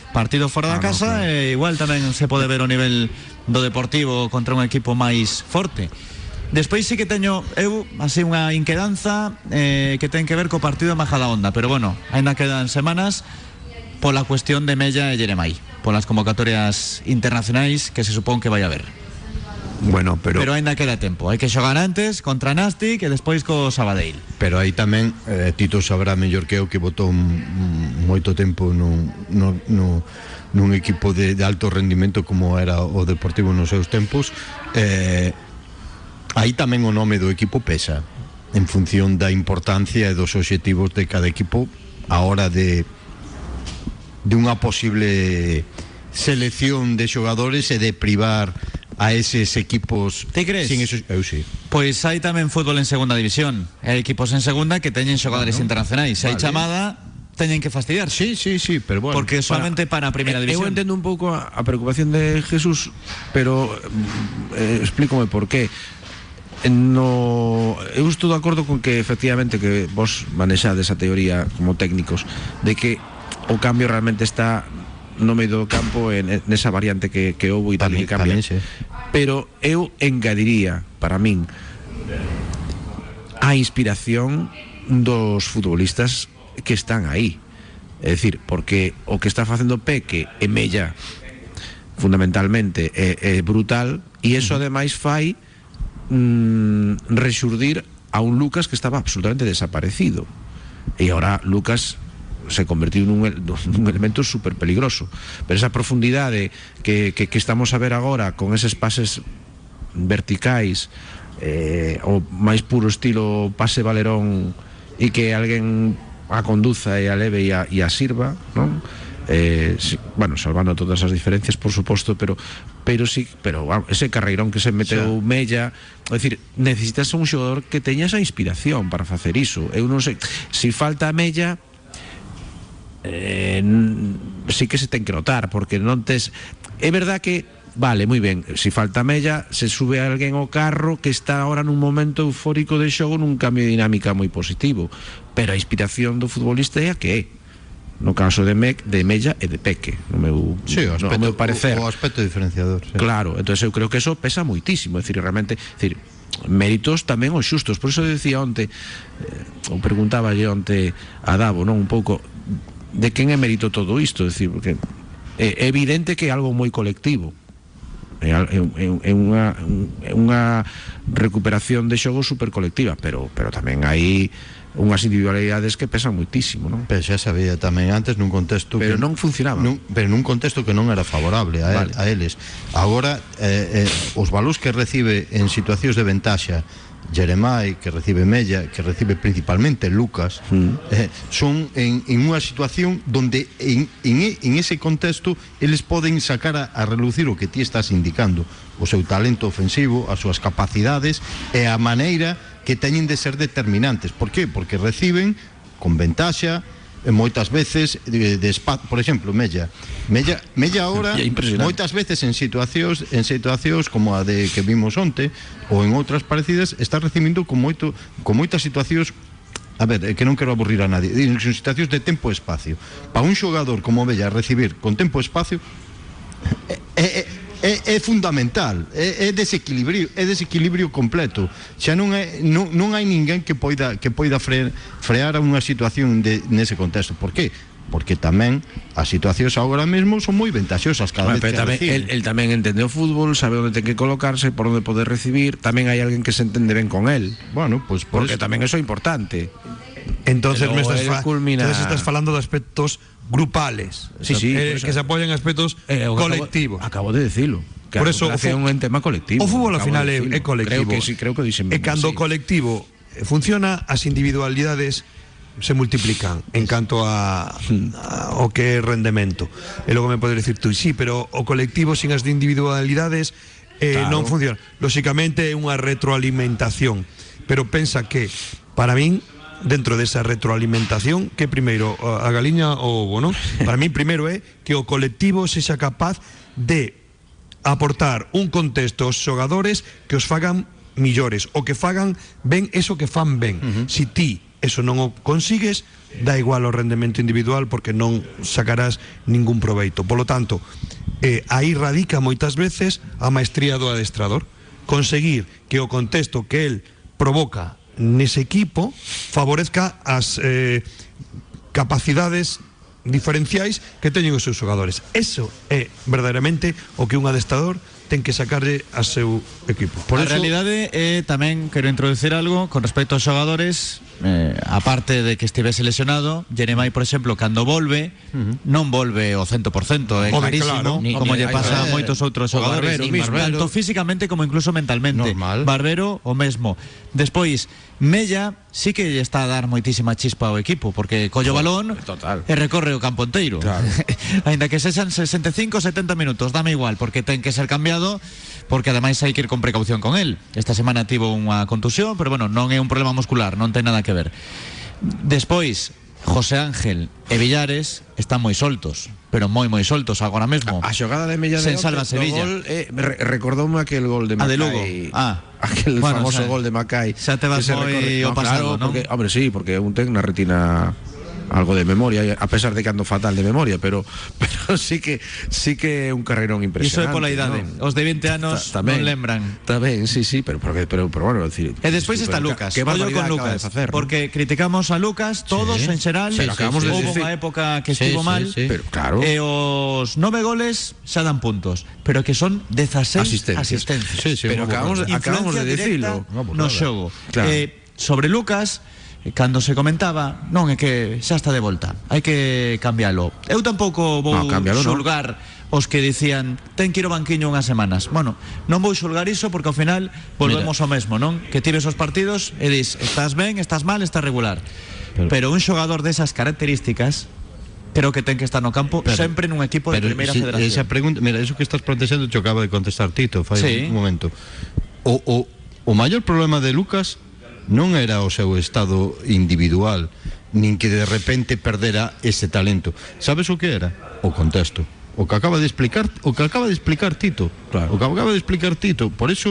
partido fora da Ah, no, casa, claro. e igual tamén se pode ver o nivel do Deportivo contra un equipo máis forte. Despois sí que teño eu así unha inquedanza eh, que ten que ver co partido de Majadahonda, pero bueno, ainda quedan semanas pola cuestión de Mella e Jeremai, polas convocatorias internacionais que se supón que vai a haber. Bueno, pero, Pero ainda queda tempo, hai que xogar antes contra Nastic e despois co Sabadell. Pero aí tamén eh, Tito sabrá mellor que eu que botou un, un, moito tempo nun, nun, nun, nun equipo de, de alto rendimento como era o Deportivo nos seus tempos. eh, aí tamén o nome do equipo pesa en función da importancia e dos obxectivos de cada equipo a hora de de unha posible selección de xogadores e de privar a eses equipos. Ti crees? Sin esos, eu sí. Pois hai tamén fútbol en segunda división. Hai equipos en segunda que teñen xogadores Bueno, internacionais. Se hai vale. chamada, teñen que fastidiar. Sí, sí, sí, pero bueno. Porque solamente para a primeira Eh, Eu división. entendo un pouco a, a preocupación de Jesús, pero eh, explícome por qué. No, eu estou de acordo con que efectivamente que vos manexades a teoría como técnicos de que o cambio realmente está no medio do campo en nesa variante que, que houve e tal Tamén- que cambia. tamén, sí. Pero eu engadiría para min a inspiración dos futbolistas que están aí. É dicir, porque o que está facendo Peque e Mella fundamentalmente é, é brutal, e eso ademais fai mm, rexurdir a un Lucas que estaba absolutamente desaparecido, e ahora Lucas se convertiu nun, nun elemento super peligroso. Pero esa profundidade que, que, que estamos a ver agora con eses pases verticais, eh, o máis puro estilo pase Valerón, e que alguén a conduza e a leve e a, e a sirva, non? Eh, sí, bueno, salvando todas as diferencias, por suposto, pero pero sí, pero bueno, ese carreirón que se meteu Mella, é dicir, necesitas un xogador que teña esa inspiración para facer iso. Eu non sei, si falta Mella, eh, sí que se ten que notar, porque non tes, é verdad que vale, moi ben, si falta Mella, se sube alguén ao carro que está ahora nun momento eufórico de xogo, nun cambio de dinámica moi positivo, pero a inspiración do futbolista é a que é. No caso de Mec, de Mella e de Peque, no meu, Sí, o aspecto, no meu parecer. o, o aspecto diferenciador, sí. Claro, entonces eu creo que eso pesa moitísimo, é dicir, realmente, é dicir, méritos tamén os xustos. Por iso decía onte, eh, ou preguntaba onte a Davo, non, un pouco de quen é mérito todo isto, é dicir, porque é evidente que é algo moi colectivo. É, é, é, unha, é unha recuperación de xogo super colectiva, pero, pero tamén hai unhas individualidades que pesan moitísimo, non? Pero xa sabía tamén antes nun contexto Pero que, non funcionaba. nun, pero nun contexto que non era favorable a, Vale. el, a eles. Agora eh, eh, os valores que recibe en situacións de ventaxa Jeremai, que recibe Mella, que recibe principalmente Lucas, mm. eh, son en, en unha situación donde en, en, en ese contexto eles poden sacar a, a relucir o que ti estás indicando, o seu talento ofensivo, as súas capacidades e a maneira que teñen de ser determinantes. Por qué? Porque reciben con ventaxa e moitas veces de, de espazo, por exemplo, Mella. Mella, Mella ahora moitas veces en situacións en situacións como a de que vimos onte ou en outras parecidas está recibindo con moito con moitas situacións. A ver, é que non quero aburrir a nadie. En situacións de tempo e espacio. Para un xogador como Mella recibir con tempo e espacio é, é, é, é fundamental, é, é desequilibrio, é desequilibrio completo. Xa non é non, non hai ninguén que poida que poida frear, frear a unha situación de nese contexto. Por qué? Porque tamén as situacións agora mesmo son moi ventaxosas cada Bueno, vez pero que tamén, reciben. el, el tamén entende o fútbol, sabe onde ten que colocarse, por onde poder recibir, tamén hai alguén que se entende ben con el. Bueno, pues por porque eso. tamén eso é importante. Entonces, Pero me estás, él fa culmina- entonces estás falando de aspectos grupales. Sí, sí, Eh, por eso- que se apoyan en aspectos Eh, eu colectivos. Acabo, acabo de decilo. Que Por a eso o recuperación fu- é un tema colectivo. O fútbol ao Acabo final de é, dicilo. é colectivo. Creo que sí, creo que dixen E cando o sí. colectivo funciona, as individualidades se multiplican en canto a, a o que é rendemento. E logo me podes decir tú, sí, pero o colectivo sin as individualidades eh, Claro. non funciona. Lóxicamente é unha retroalimentación, pero pensa que para min dentro desa retroalimentación, que primeiro a galiña ou o non, para min primeiro é que o colectivo sexa capaz de aportar un contexto aos xogadores que os fagan millores, o que fagan ben eso que fan ben. Uh -huh. Si ti eso non o consigues, dá igual o rendemento individual porque non sacarás ningún proveito. Polo tanto, eh, aí radica moitas veces a maestría do adestrador, conseguir que o contexto que el provoca nese equipo favorezca as eh, capacidades diferenciais que teñen os seus xogadores. Eso é verdadeiramente o que un adestrador ten que sacarlle a seu equipo. Por a eso... realidade é tamén, quero introducir algo con respecto aos xogadores, eh, aparte de que estivese lesionado, Jeremai, por exemplo, cando volve, uh-huh. non volve o cento por cento, é clarísimo, claro, como lle pasa a moitos outros xogadores, Barbero, mismo, tanto físicamente como incluso mentalmente. Normal. Barbero o mesmo. Despois, Mella sí que lle está a dar moitísima chispa ao equipo, porque colle o balón total. E recorre o campo enteiro. Claro. Ainda que sexan sesenta e cinco, setenta minutos, dame igual, porque ten que ser cambiado, porque ademais hai que ir con precaución con él. Esta semana tivo unha contusión, pero bueno, non é un problema muscular, non ten nada que ver. Despois, José Ángel e Villares están moi soltos, pero moi moi soltos agora mesmo. A, a xogada de Mella de Salva Sevilla. Gol, eh, re, recordoume aquel gol de Macai. A de Lugo. Ah, aquel bueno, famoso o sea, gol de Macai. Xa te vas moi o pasado, claro, ¿no? Porque, hombre, sí, porque un ten na retina algo de memoria, a pesar de que ando fatal de memoria, pero pero sí que sí que é un carrerón impresionante. Iso é pola idade, ¿no? Os de veinte anos non lembran. Tamén, sí, sí, pero pero pero, pero bueno, decir. E despois está Lucas. Que Ollo con Lucas, hacer, porque ¿no? criticamos a Lucas todos sí, en xeral, sí, acabamos sí, de houve unha época que estivo sí, mal, sí, sí. Pero claro. E os nove goles xa dan puntos, pero que son dezaseis asistencias. asistencias. Sí, sí, pero acabamos de, acabamos de decirlo no, no xogo. Claro. Eh, sobre Lucas, cando se comentaba, non é que xa está de volta, hai que cambialo. Eu tampouco vou no, xulgar no. os que dicían ten que ir ao banquiño unhas semanas. Bueno, non vou xulgar iso porque ao final volvemos Mira. ao mesmo, non? Que tires os partidos e dis, estás ben, estás mal, estás regular. Pero, pero un xogador desas características creo que ten que estar no campo pero, sempre nun equipo de primeira si, federación. Esa pregunta, mira, eso que estás plantexando te acaba de contestar Tito, fai sí. un momento. O, o, o maior problema de Lucas non era o seu estado individual, nin que de repente perdera ese talento. Sabes o que era? O contexto. O que acaba de explicar, o que acaba de explicar Tito. Claro. O que acaba de explicar Tito. Por eso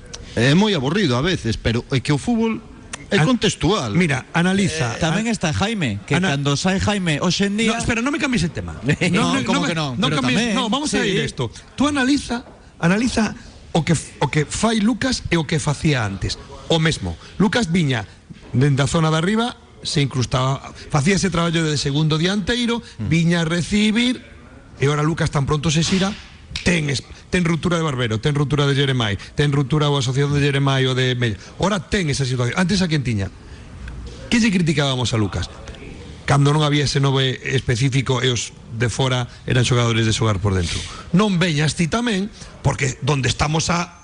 é moi aburrido a veces, pero é que o fútbol é contextual. Mira, analiza. Eh, tamén está Jaime, que Ana... cando sai Jaime hoxe en día. No, espera, non me cambies el tema. no, no, como no, que non, no, pero cambies, tamén. No, vamos sí. a ir esto. Tú analiza, analiza o que o que fai Lucas e o que facía antes. O mesmo, Lucas viña dende a zona de arriba, se incrustaba, facía ese traballo de segundo dianteiro, viña a recibir, e ora Lucas tan pronto se xira, ten, ten ruptura de Barbero, ten ruptura de Jeremai, ten ruptura o asociado de Jeremai ou de Mella. Ora ten esa situación. Antes a quen tiña? Que lle criticábamos a Lucas? Cando non había ese nove específico e os de fora eran xogadores de xogar por dentro. Non veñas ti tamén, porque donde estamos a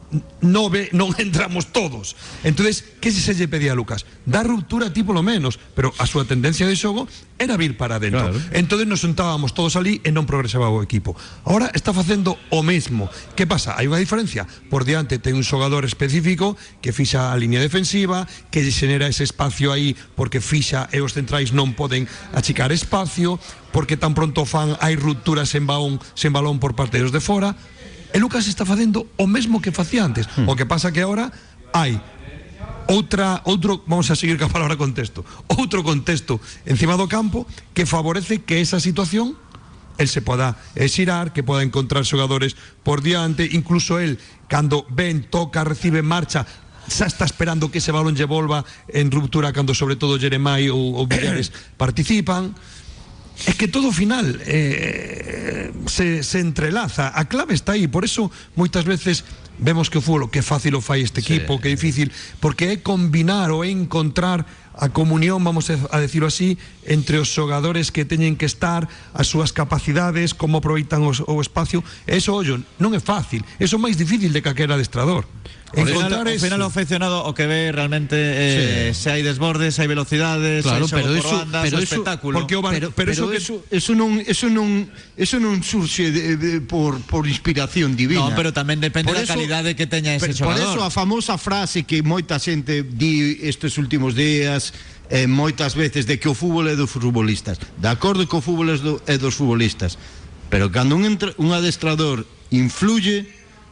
nove non entramos todos. Entonces, que se lle pedía a Lucas? Dar ruptura a ti polo menos, pero a súa tendencia de xogo era vir para dentro. Claro. Entonces nos sentábamos todos ali e non progresaba o equipo. Ahora está facendo o mesmo. Que pasa? Hai unha diferencia. Por diante ten un xogador específico que fixa a línea defensiva, que lle xenera ese espacio aí porque fixa e os centrais non poden achicar espacio, porque tan pronto fan hai rupturas en balón, sen balón por parte dos de fora. E Lucas está facendo o mesmo que facía antes. Hmm. O que pasa que agora hai outra, outro, vamos a seguir ca palabra contexto, outro contexto encima do campo que favorece que esa situación el se poda exirar, que poda encontrar xogadores por diante, incluso el cando ven, toca, recibe, marcha, xa está esperando que ese balón lle volva en ruptura cando sobre todo Jeremai ou, ou Villares participan. Es que todo final eh, se, se entrelaza. A clave está aí. Por eso moitas veces vemos que o fútbol que fácil o fai este equipo, sí. que é difícil, porque é combinar ou é encontrar a comunión, vamos a decirlo así, entre os xogadores que teñen que estar, as súas capacidades, como aproveitan os, o espacio. Eso, ollo, non é fácil. Eso é máis difícil de calquera adestrador. Encontrar ao final o aficionado o que ve realmente eh, sí. se hai desbordes, se hai velocidades, claro, se hai pero xogo eso, por bandas, pero o eso, espectáculo. Porque o van, pero, pero, pero eso, que... eso, eso non eso non eso non surxe de, de, por por inspiración divina. No, pero tamén depende da calidade que teña ese xogador. Por eso a famosa frase que moita xente di estes últimos días, eh, moitas veces, de que o fútbol é dos futbolistas. De acordo que o fútbol é, do, é dos futbolistas, pero cando un, entra, un adestrador influye,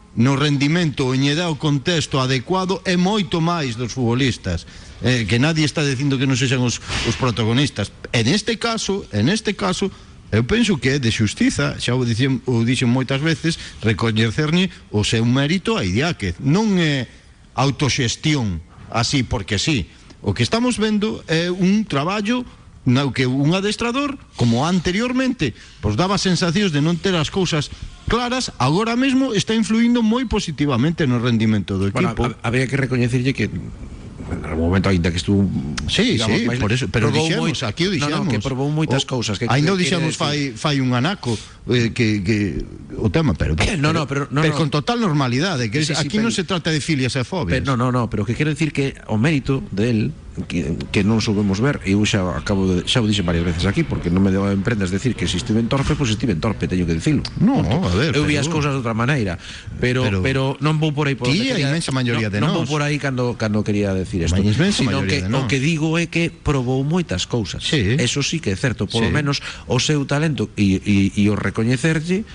no rendimento e lle dá o contexto adecuado e moito máis dos futbolistas, eh, que nadie está dicindo que non sexan os, os protagonistas. En este caso, en este caso eu penso que é de xustiza, xa o dixen, o dixen moitas veces, recoñecerlle o seu mérito a Idiáquez. Non é autoxestión así porque sí. O que estamos vendo é un traballo no que un adestrador, como anteriormente, pois daba sensacións de non ter as cousas claras, agora mesmo está influindo moi positivamente no rendimento do equipo. Bueno, habría que recoñecerlle que en algún momento ainda que estuvo, sí, digamos, sí, máis, por eso, pero dixemos, moi, aquí o dixemos, no, no, que probou moitas o, cousas que ainda o que dixemos fai, fai un anaco eh, que, que o tema, pero, eh, no, no, pero, no, pero no, con total normalidade, que sí, sí, aquí pero, non se trata de filias e fobias. Pero, no, no, no, pero que quero decir que o mérito del que, que non soubemos ver, e eu xa acabo de, xa o dixen varias veces aquí, porque non me debo en prendas decir que se estive en torpe, pois pues estive en torpe, teño que dicilo. No, a ver, eu vi pero, as cousas de outra maneira, pero pero, pero non vou por aí por ti a inmensa maioría no, de non nós. vou por aí cando cando quería decir isto, sino que o que digo é que probou moitas cousas. Sí. Eso sí que é certo, polo sí. menos o seu talento e e e o recoñecerlle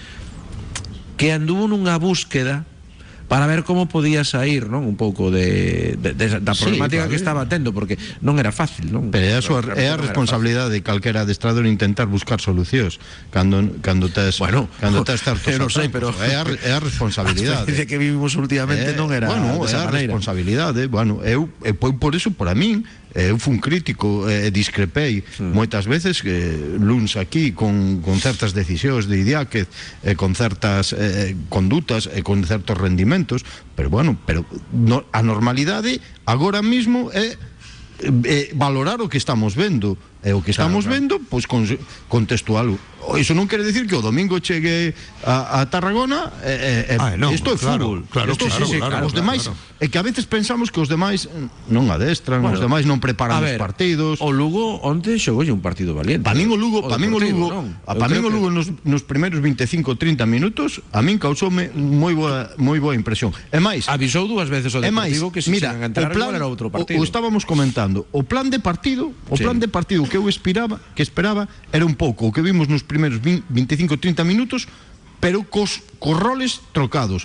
que anduvo nunha búsqueda para ver como podía sair, non, un pouco de, de, de da problemática sí, vale. que estaba tendo, porque non era fácil, non? Pero é a, súa, é a responsabilidade de calquera adestrador intentar buscar solucións cando cando tes bueno, cando tes certos eu non sei, pero é a, é a responsabilidade. A que vivimos últimamente é, non era bueno, é a maneira. responsabilidade, bueno, eu, eu por eso por a min eu fui un crítico e eh, discrepei mm. moitas veces que eh, luns aquí con, con certas decisións de Idiáquez eh, con certas eh, condutas e eh, con certos rendimentos, pero bueno, pero no, a normalidade agora mismo é eh, valorar o que estamos vendo e o que estamos claro, claro. vendo, pois con, contextualo. Iso non quere decir que o domingo chegue a, a Tarragona e eh, eh, ah, no, isto é claro, fútbol claro, isto claro, sí, claro, os demais claro. É que a veces pensamos que os demais non adestran, bueno, os demais non preparan ver, os partidos. O Lugo onte xogoulle un partido valiente. Pa min o Lugo, pa min o Lugo, a pa min o Lugo nos, nos primeiros veinticinco trinta minutos a min causoume moi boa moi boa impresión. E máis, avisou dúas veces o Deportivo que se mira, chegan a entrar plan, era outro partido. O, o estábamos comentando, o plan de partido, o sí. plan de partido que eu esperaba, que esperaba era un pouco o que vimos nos primeiros veinticinco trinta minutos, pero cos, cos roles trocados.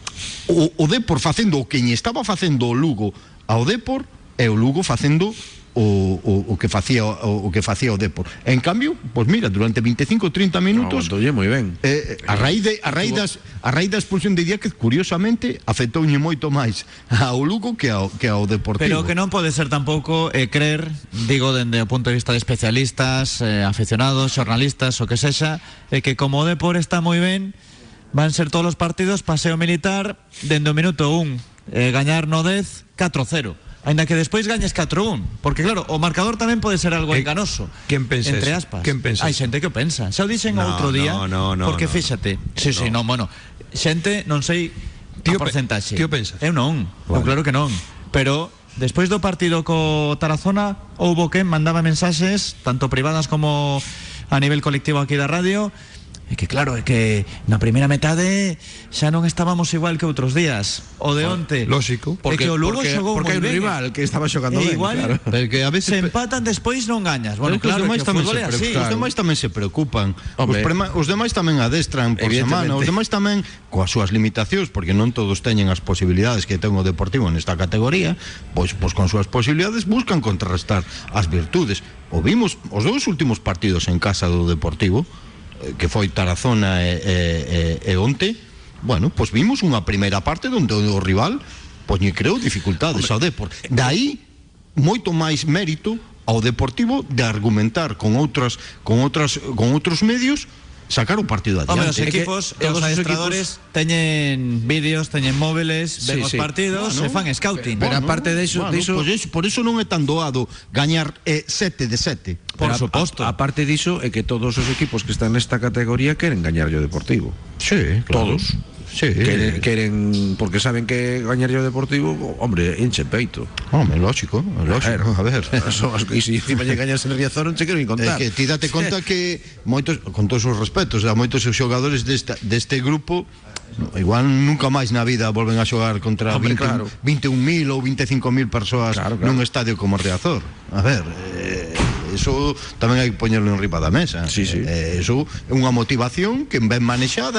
O, o Depor facendo o que lle estaba facendo o Lugo ao Depor e o Lugo facendo o, o, o que facía o, o que facía o Depor. En cambio, pois mira, durante veinticinco trinta minutos no, moi ben. Eh, a raíz de a raíz das a raíz da expulsión de Idiáquez, curiosamente, afectoulle moito máis ao Lugo que ao que ao Deportivo. Pero que non pode ser tampouco eh, creer, digo dende o punto de vista de especialistas, eh, aficionados, xornalistas, o que sexa, eh, que como o Depor está moi ben, van ser todos os partidos paseo militar dende o minuto un, eh, gañar no dez catro cero. Ainda que despois gañes catro un, porque claro, o marcador tamén pode ser algo eh, enganoso. Quen pensa entre eso? aspas. Quen pensa Hai xente que o pensa. Xa o dixen no, outro día, no, no, no, porque no, fíxate. Sí, no. sí, non, bueno, xente non sei tío, a porcentaxe. Tío pensas? Eu non, bueno. eu claro que non. Pero despois do partido co Tarazona, houbo quen mandaba mensaxes, tanto privadas como a nivel colectivo aquí da radio. É que claro, é que na primeira metade xa non estábamos igual que outros días. O de onte, lógico, porque, é que o Lugo porque, xogou porque moi ben. Porque hai un rival que estaba xogando ben, igual, claro. Pero que a veces se empatan despois non gañas. Bueno, pero claro, os demais que tamén o se é así. preocupan, claro. Os demais tamén se preocupan. Os, prema, os demais tamén adestran por semana, os demais tamén coas súas limitacións, porque non todos teñen as posibilidades que ten o Deportivo nesta categoría, pois pois con súas posibilidades buscan contrarrestar as virtudes. O vimos os dous últimos partidos en casa do Deportivo, que foi Tarazona e, e, e onte, bueno, pois vimos unha primeira parte onde o rival pois lle creou dificultades ao Depor. Daí moito máis mérito ao Deportivo de argumentar con outras con outras con outros medios sacar o partido adiante. Hombre, os equipos, e os adestradores equipos... teñen vídeos, teñen móviles, ven sí, os sí. partidos, bueno, se fan scouting. Pero bueno, aparte de eso, bueno, de eso... Pues eso, por eso non é tan doado gañar eh, sete de sete. Por suposto. Aparte diso é que todos os equipos que están nesta categoría queren gañar o Deportivo. Sí, claro. Todos. Sí. Queren, queren, porque saben que gañar o Deportivo, hombre, enche peito. Hombre, lógico, lógico, a ver. E se encima lle gañas en Riazor, non che quero nin contar. É que ti date conta que moitos, con todos os respetos, a moitos xogadores desta, deste grupo igual nunca máis na vida volven a xogar contra hombre, vinte, claro. veintiún mil ou veinticinco mil persoas claro, claro. nun estadio como Riazor. A ver, eh, eso tamén hai que poñerlo en riba da mesa. Sí, sí. Eh, eso é unha motivación que ben manexada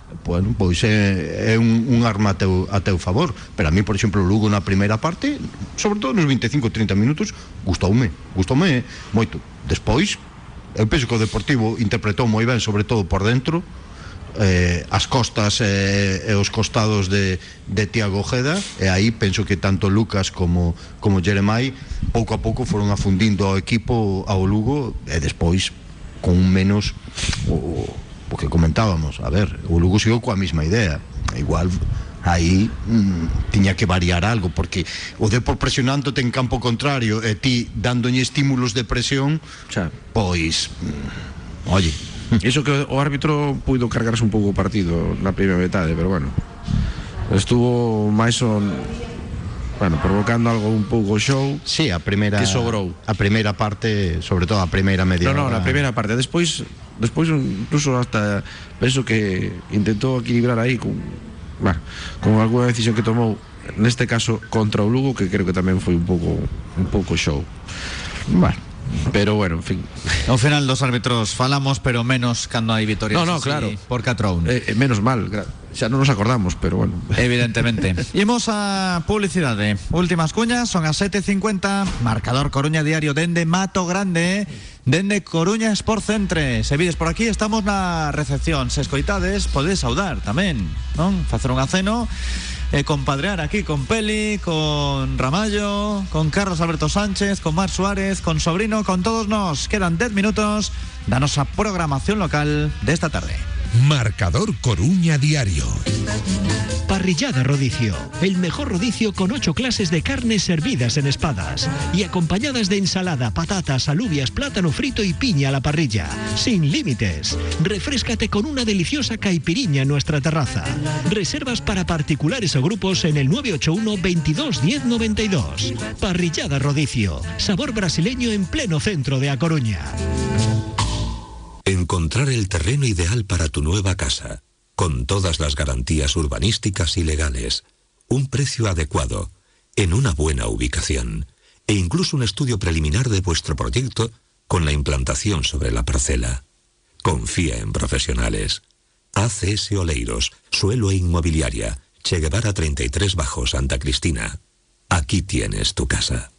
bueno, pois é, é un, un arma a teu, a teu favor. Pero a mí, por exemplo, o Lugo na primeira parte, sobre todo nos veinticinco trinta minutos, gustoume, gustoume moito. Despois, eu penso que o Deportivo interpretou moi ben, sobre todo por dentro, eh, as costas eh, e os costados de, de Tiago Ojeda, e aí penso que tanto Lucas como, como Jeremai pouco a pouco foron afundindo ao equipo, ao Lugo, e despois con un menos o, o que comentábamos. A ver, o Lugo sigou coa mesma idea, igual aí mm, tiña que variar algo, porque o Depor presionándote en campo contrario e ti dándolle estímulos de presión, xa, pois mm, oye, iso que o árbitro puido cargarse un pouco o partido na primeira metade, pero bueno, estuvo máis on, bueno, provocando algo un pouco show. sí, a primeira que sobrou. A primeira parte, sobre todo a primeira media No, no, hora. na primeira parte. Despois, despois incluso hasta penso que intentou equilibrar aí con, bueno, con alguna decisión que tomou, neste caso contra o Lugo, que creo que tamén foi un pouco un pouco show. Bueno, pero bueno, en fin. Ao final dos árbitros falamos, pero menos cando hai vitorias. No, no, así, claro. por catro a uno. Eh, eh, menos mal, gra- xa non nos acordamos, pero bueno. Evidentemente. Imos a publicidade. Últimas cuñas, son as sete e cincuenta. Marcador Coruña Diario dende Mato Grande, dende Coruña Sport Centre. Se vides por aquí, estamos na recepción. Se escoitades, podedes saudar tamén, non? Facer un aceno e compadrear aquí con Peli, con Ramallo, con Carlos Alberto Sánchez, con Mar Suárez, con Sobrino, con todos nos. Quedan diez minutos. Danos a programación local de esta tarde. Marcador Coruña Diario. Parrillada Rodicio, el mejor rodicio con ocho clases de carnes servidas en espadas y acompañadas de ensalada, patatas, alubias, plátano frito y piña a la parrilla, sin límites. Refréscate con una deliciosa caipiriña en nuestra terraza. Reservas para particulares o grupos en el nueve ocho uno veintidós diez noventa y dos. Parrillada Rodicio, sabor brasileño en pleno centro de A Coruña. Encontrar el terreno ideal para tu nueva casa, con todas las garantías urbanísticas y legales, un precio adecuado, en una buena ubicación, e incluso un estudio preliminar de vuestro proyecto con la implantación sobre la parcela. Confía en profesionales. A C S Oleiros, Suelo e Inmobiliaria, Che Guevara treinta y tres Bajo, Santa Cristina. Aquí tienes tu casa.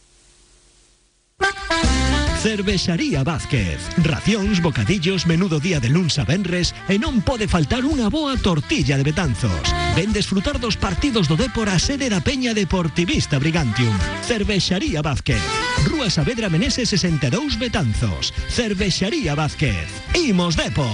Cervexaría Vázquez. Racións, bocadillos, menudo día de luns a venres e non pode faltar unha boa tortilla de Betanzos. Ven desfrutar dos partidos do Depor a sede da Peña Deportivista Brigantium. Cervexaría Vázquez. Rúa Saavedra Meneses sesenta e dous Betanzos. Cervexaría Vázquez. Imos Depor.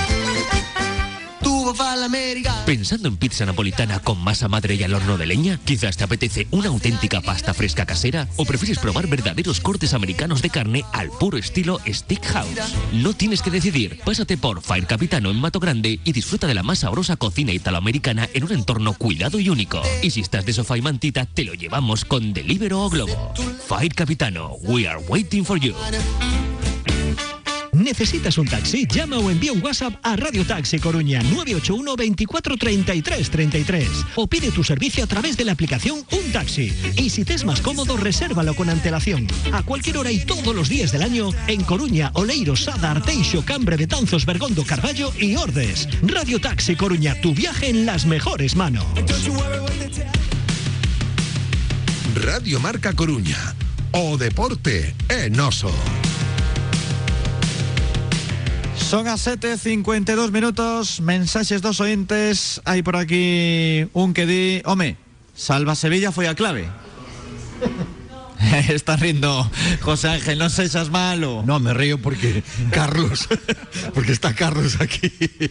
¿Pensando en pizza napolitana con masa madre y al horno de leña? ¿Quizás te apetece una auténtica pasta fresca casera? ¿O prefieres probar verdaderos cortes americanos de carne al puro estilo Steakhouse? No tienes que decidir. Pásate por Fire Capitano en Mato Grande y disfruta de la más sabrosa cocina italoamericana en un entorno cuidado y único. Y si estás de sofá y mantita, te lo llevamos con Deliveroo o Globo. Fire Capitano, we are waiting for you. ¿Necesitas un taxi? Llama o envía un WhatsApp a Radio Taxi Coruña nueve ocho uno veinticuatro treinta y tres treinta y tres o pide tu servicio a través de la aplicación Un Taxi. Y si te es más cómodo, resérvalo con antelación. A cualquier hora y todos los días del año en Coruña, Oleiros, Sada, Arteixo, Cambre, Betanzos, Bergondo, Carballo y Ordes. Radio Taxi Coruña, tu viaje en las mejores manos. Radio Marca Coruña. O deporte é noso. Son as sete e cincuenta e dous minutos. Mensaxes dos ointes. Hai por aquí un que di: home, Salva Sevilla foi a clave. Está rindo José Ángel, non sexas malo. No, me río porque Carlos, porque está Carlos aquí.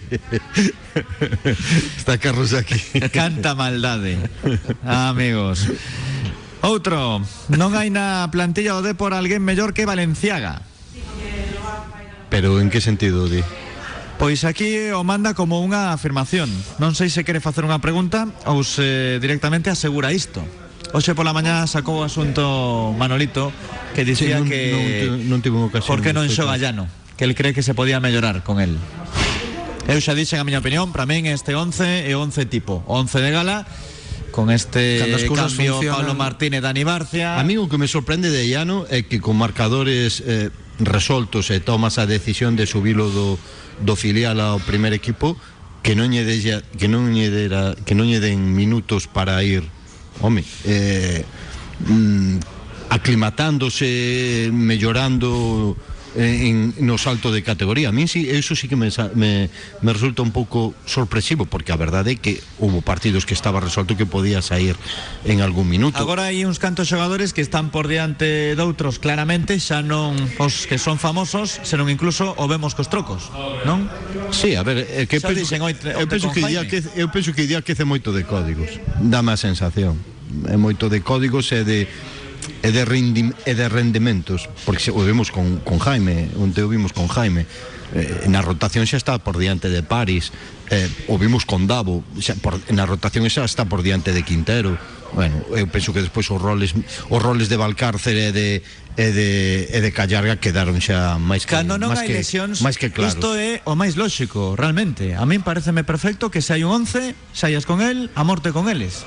Está Carlos aquí. Canta maldade. Ah, amigos. Outro: non hai na plantilla do Depor alguén mellor que Valenciaga. Pero en que sentido, di? Pois aquí o manda como unha afirmación. Non sei se quere facer unha pregunta ou se directamente asegura isto. Hoxe pola mañá sacou o asunto Manolito, que dicía sí, non, que non, non tivo ocasión. Por que non de xoga Llano? Que el cree que se podía mellorar con el. Eu xa dixen a miña opinión, para min este once é once tipo, once de gala. Con este cambio funcionan... Pablo Martínez, Dani Barcia. A mí o que me sorprende de Llano é que con marcadores eh, resoltos e tomas a decisión de subilo do, do filial ao primer equipo, que non lle della, que non lle dera, que non lle den minutos para ir, home, eh, mm, aclimatándose, mellorando en, no salto de categoría. A mí sí, eso sí que me, me, me resulta un pouco sorpresivo, porque a verdade é que hubo partidos que estaba resolto que podía sair en algún minuto. Agora hai uns cantos xogadores que están por diante doutros, claramente, xa non os que son famosos, senón incluso o vemos cos trocos, non? Sí, a ver, é que Xa penso, dixen oite, eu oite penso con que Jaime. día que eu penso que día que é moito de códigos. Dame a sensación. É moito de códigos e de e de, rendim, e de rendimentos, porque o vimos con, con Jaime, onde o vimos con Jaime, eh, na rotación xa está por diante de Paris, eh, o vimos con Davo, xa por, na rotación xa está por diante de Quintero. Bueno, eu penso que despois os roles os roles de Valcárcer e de e de e de Callarga quedaron xa máis que Cando non máis hai que lesións, máis que claros. isto é o máis lóxico, realmente. A min pareceme perfecto que se hai un once, saias con el, a morte con eles.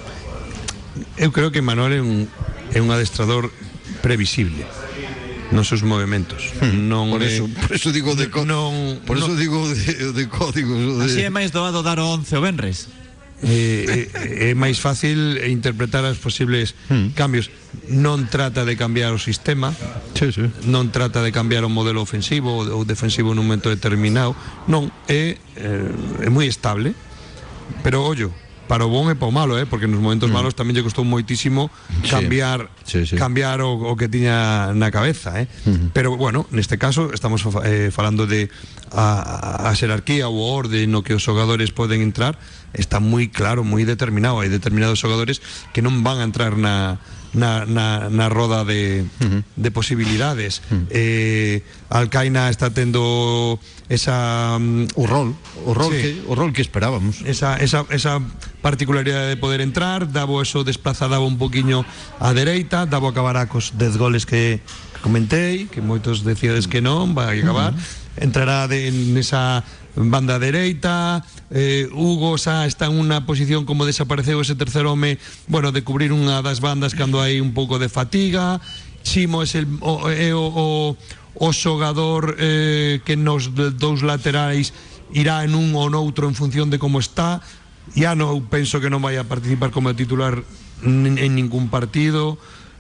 Eu creo que Manuel é un, é un adestrador previsible nos seus movimentos. Hmm. Non Por é, eso, por eso digo de co- non, por eso non, digo de, de códigos de... Así é máis doado dar o once o Benres. eh, é, é máis fácil interpretar os posibles Hmm. cambios. Non trata de cambiar o sistema, Sí, sí. non trata de cambiar o modelo ofensivo ou defensivo nun momento determinado. Non, é, eh, é moi estable. Pero ollo, para o bon e para o malo, eh? Porque nos momentos Mm. malos tamén lle costou moitísimo cambiar Sí, sí. cambiar o, o que tiña na cabeza, eh? Mm. Pero bueno, neste caso estamos eh, falando de a, a xerarquía ou o orde no que os xogadores poden entrar, está moi claro, moi determinado. Hai determinados xogadores que non van a entrar na Na, na, na roda de, Uh-huh. de posibilidades. eh, Alcaina está tendo esa um, O rol, o rol Sí. que o rol que esperábamos. esa, esa, esa particularidade de poder entrar. Davo eso desplaza Davo un poquinho á dereita, Davo acabará cos dez goles que comentei, que moitos decíades que non vai acabar. Uh-huh. Entrará de, nesa banda dereita. eh, Hugo xa está en unha posición como desapareceu ese terceiro home, bueno, de cubrir unha das bandas cando hai un pouco de fatiga. Chimo é el, o, é o, o, o xogador eh, que nos dous laterais irá en un ou noutro en función de como está. Ya non penso que non vai a participar como titular en, en ningún partido.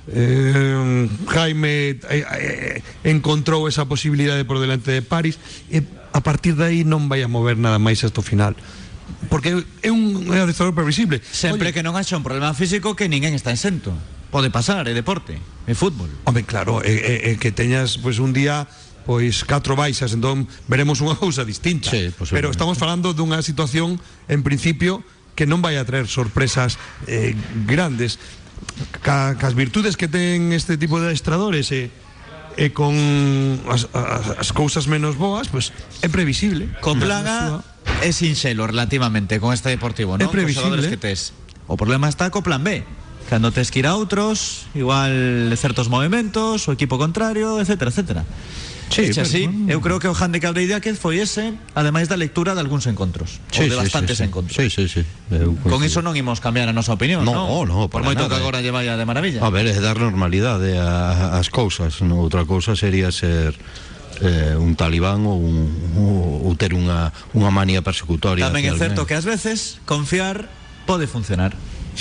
eh, Jaime eh, eh, encontrou esa posibilidade por delante de Paris e a partir de aí non vai a mover nada máis hasta o final, porque é un adestrador previsible. Sempre Oye, que non haxa un problema físico que ninguén está exento. Pode pasar, é deporte, é fútbol. home, claro, é, é, é que teñas pois un día pois catro baixas, entón veremos unha cousa distinta. Sí, posiblemente. Pero estamos falando dunha situación en principio que non vai a traer sorpresas eh, grandes. Ca, cas virtudes que ten este tipo de adestradores e, e con as, as, as cousas menos boas, pois é previsible. Coplaga é sinxelo relativamente con este Deportivo, non? É previsible. Cos xogadores que tes. O problema está co plan B. Cando tes que ir a outros, igual certos movimentos, o equipo contrario, etcétera, etcétera. Sí, pero, así, bueno. eu creo que o handicap de Idiáquez foi ese, ademais da lectura de algúns encontros, Sí, ou de sí, bastantes sí, sí. encontros. Sí, sí, sí. Eu Con coincido. iso non imos cambiar a nosa opinión, No, non? no, Por para moito nada, que agora eh. lle vaya de maravilla. A ver, é dar normalidade a- ás cousas, non? Outra cousa sería ser eh, un talibán ou, un, ou, ou ter unha, unha manía persecutoria. Tamén é hacia certo alguén. que ás veces confiar pode funcionar.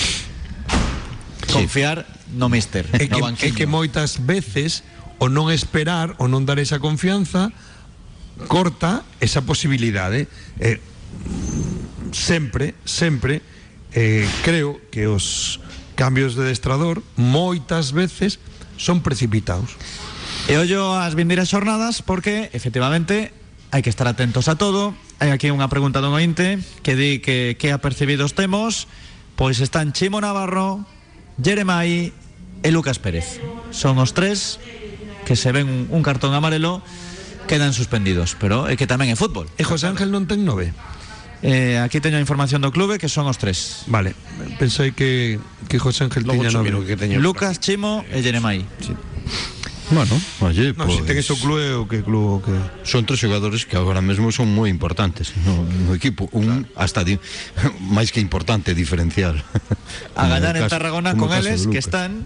Confiar no mister, É no que, é banquiño. que moitas veces o non esperar, o non dar esa confianza corta esa posibilidade. eh, sempre, sempre eh, creo que os cambios de adestrador moitas veces son precipitados. E ollo ás vindeiras xornadas porque, efectivamente, hai que estar atentos a todo. Hai aquí unha pregunta dun ointe que di que que apercibidos temos. Pois están Chimo Navarro, Jeremai e Lucas Pérez. Son os tres que se ven un, un cartón amarelo, quedan suspendidos, pero é que tamén é fútbol. E José Ángel non ten nove? Eh, aquí teño a información do clube que son os tres. Vale, pensei que, que José Ángel Logo tiña cho nove. miro que teño. Lucas, Chimo e Jeremai. Bueno, oye, Non, pues, se ten iso clube o que clube o que... son tres xogadores que agora mesmo son moi importantes no, no equipo. Un hasta di, máis que importante, diferencial. A Como ganar o en caso- Tarragona como o con caso de eles que Lucas. están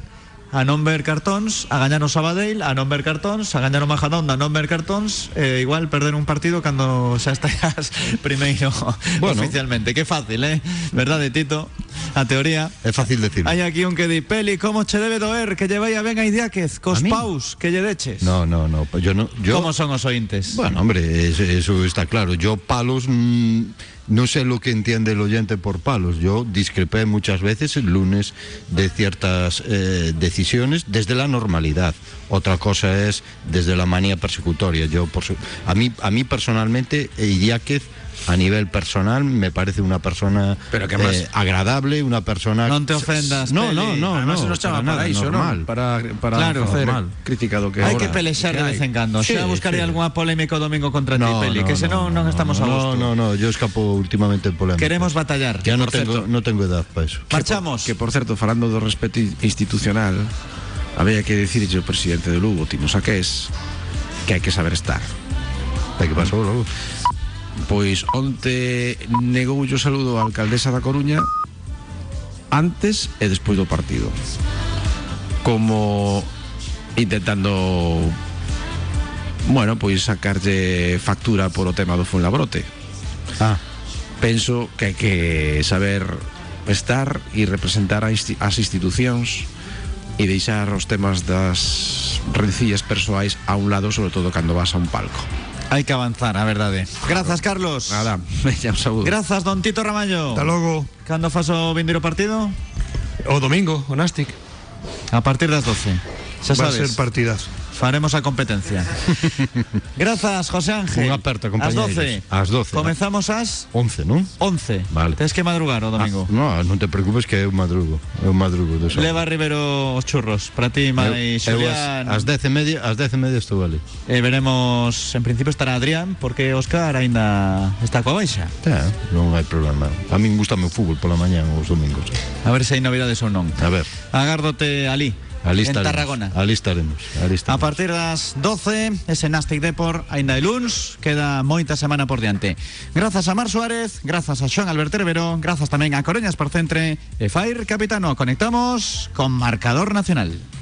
a non ver cartóns, a gañar o Sabadell, a non ver cartóns, a gañar o Majadahonda, a non ver cartóns, e igual perder un partido cando xa estás primeiro bueno, oficialmente. Que fácil, eh? Verdade, Tito? A teoría. É fácil decirlo. Hai aquí un que di, Peli, como che debe doer que lle vai a ben a Idiáquez cos paus que lle deches? No, no, no, yo no yo... Como son os ointes? Bueno, hombre, eso, eso está claro. Yo palos... Mmm... No sé lo que entiende el oyente por palos. Yo discrepé muchas veces el lunes de ciertas eh, decisiones desde la normalidad. Otra cosa es desde la manía persecutoria. Yo, por su... a mí, a mí personalmente, Idiáquez, a nivel personal, me parece una persona pero que más eh, agradable, una persona... Non te ofendas, no, Peli. no, no, además no, nos chama para, para iso, normal. ¿no? Para, para claro, hacer normal. Crítica do que hai ahora, que pelexar de vez en cando. Sí, Xa buscaría sí. algunha polémica o domingo contra no, ti, Peli, no, que senón no, non estamos a no, gusto. No, no, yo escapo últimamente en polémica. Queremos batallar. Ya no por tengo, certo, no tengo edad para eso. Marchamos. Que por, que por certo, falando do respeto institucional, había que decirlle ao presidente de Lugo, Tino Saqués, que hai que saber estar. ¿Qué pasou logo? Pois onte negou o saludo á alcaldesa da Coruña antes e despois do partido, como intentando, bueno, pois sacarlle factura por o tema do Fuenlabrote. Ah, penso que hai que saber estar e representar as institucións e deixar os temas das rencillas persoais a un lado, sobre todo cando vas a un palco. Hai que avanzar, a verdade. Grazas, Carlos. Nada, veña, un saúdo. Grazas, don Tito Ramallo. Hasta logo. Cando fas o vindeiro partido? O domingo, o Nastic. A partir das doce. Xa Va a sabes. ser partidas. Faremos a competencia. Grazas, José Ángel. Unha aperta, compañeiros. Ás doce. Ás doce. Comezamos ás once, non? once. Vale. Tens que madrugar o domingo. Ah, no, non te preocupes que é un madrugo. É un madrugo de eso. Leva a Rivero os churros para ti, Mai Xulián. Ás dez e media, ás dez e media estou ali. E veremos, en principio estará Adrián, porque Óscar aínda está coa baixa. Tá, non hai problema. A min gusta o fútbol pola mañá os domingos. A ver se hai novidades ou non. A ver. Agárdote ali. Ali en estaremos, Tarragona. Ali estaremos, ali estaremos. A partir das doce, ese Nastic Depor aínda de luns, queda moita semana por diante. Grazas a Mar Suárez, grazas a Xoan Alberto Rivero, grazas tamén a Coruñas por Centre e Fair Capitano. Conectamos con Marcador Nacional.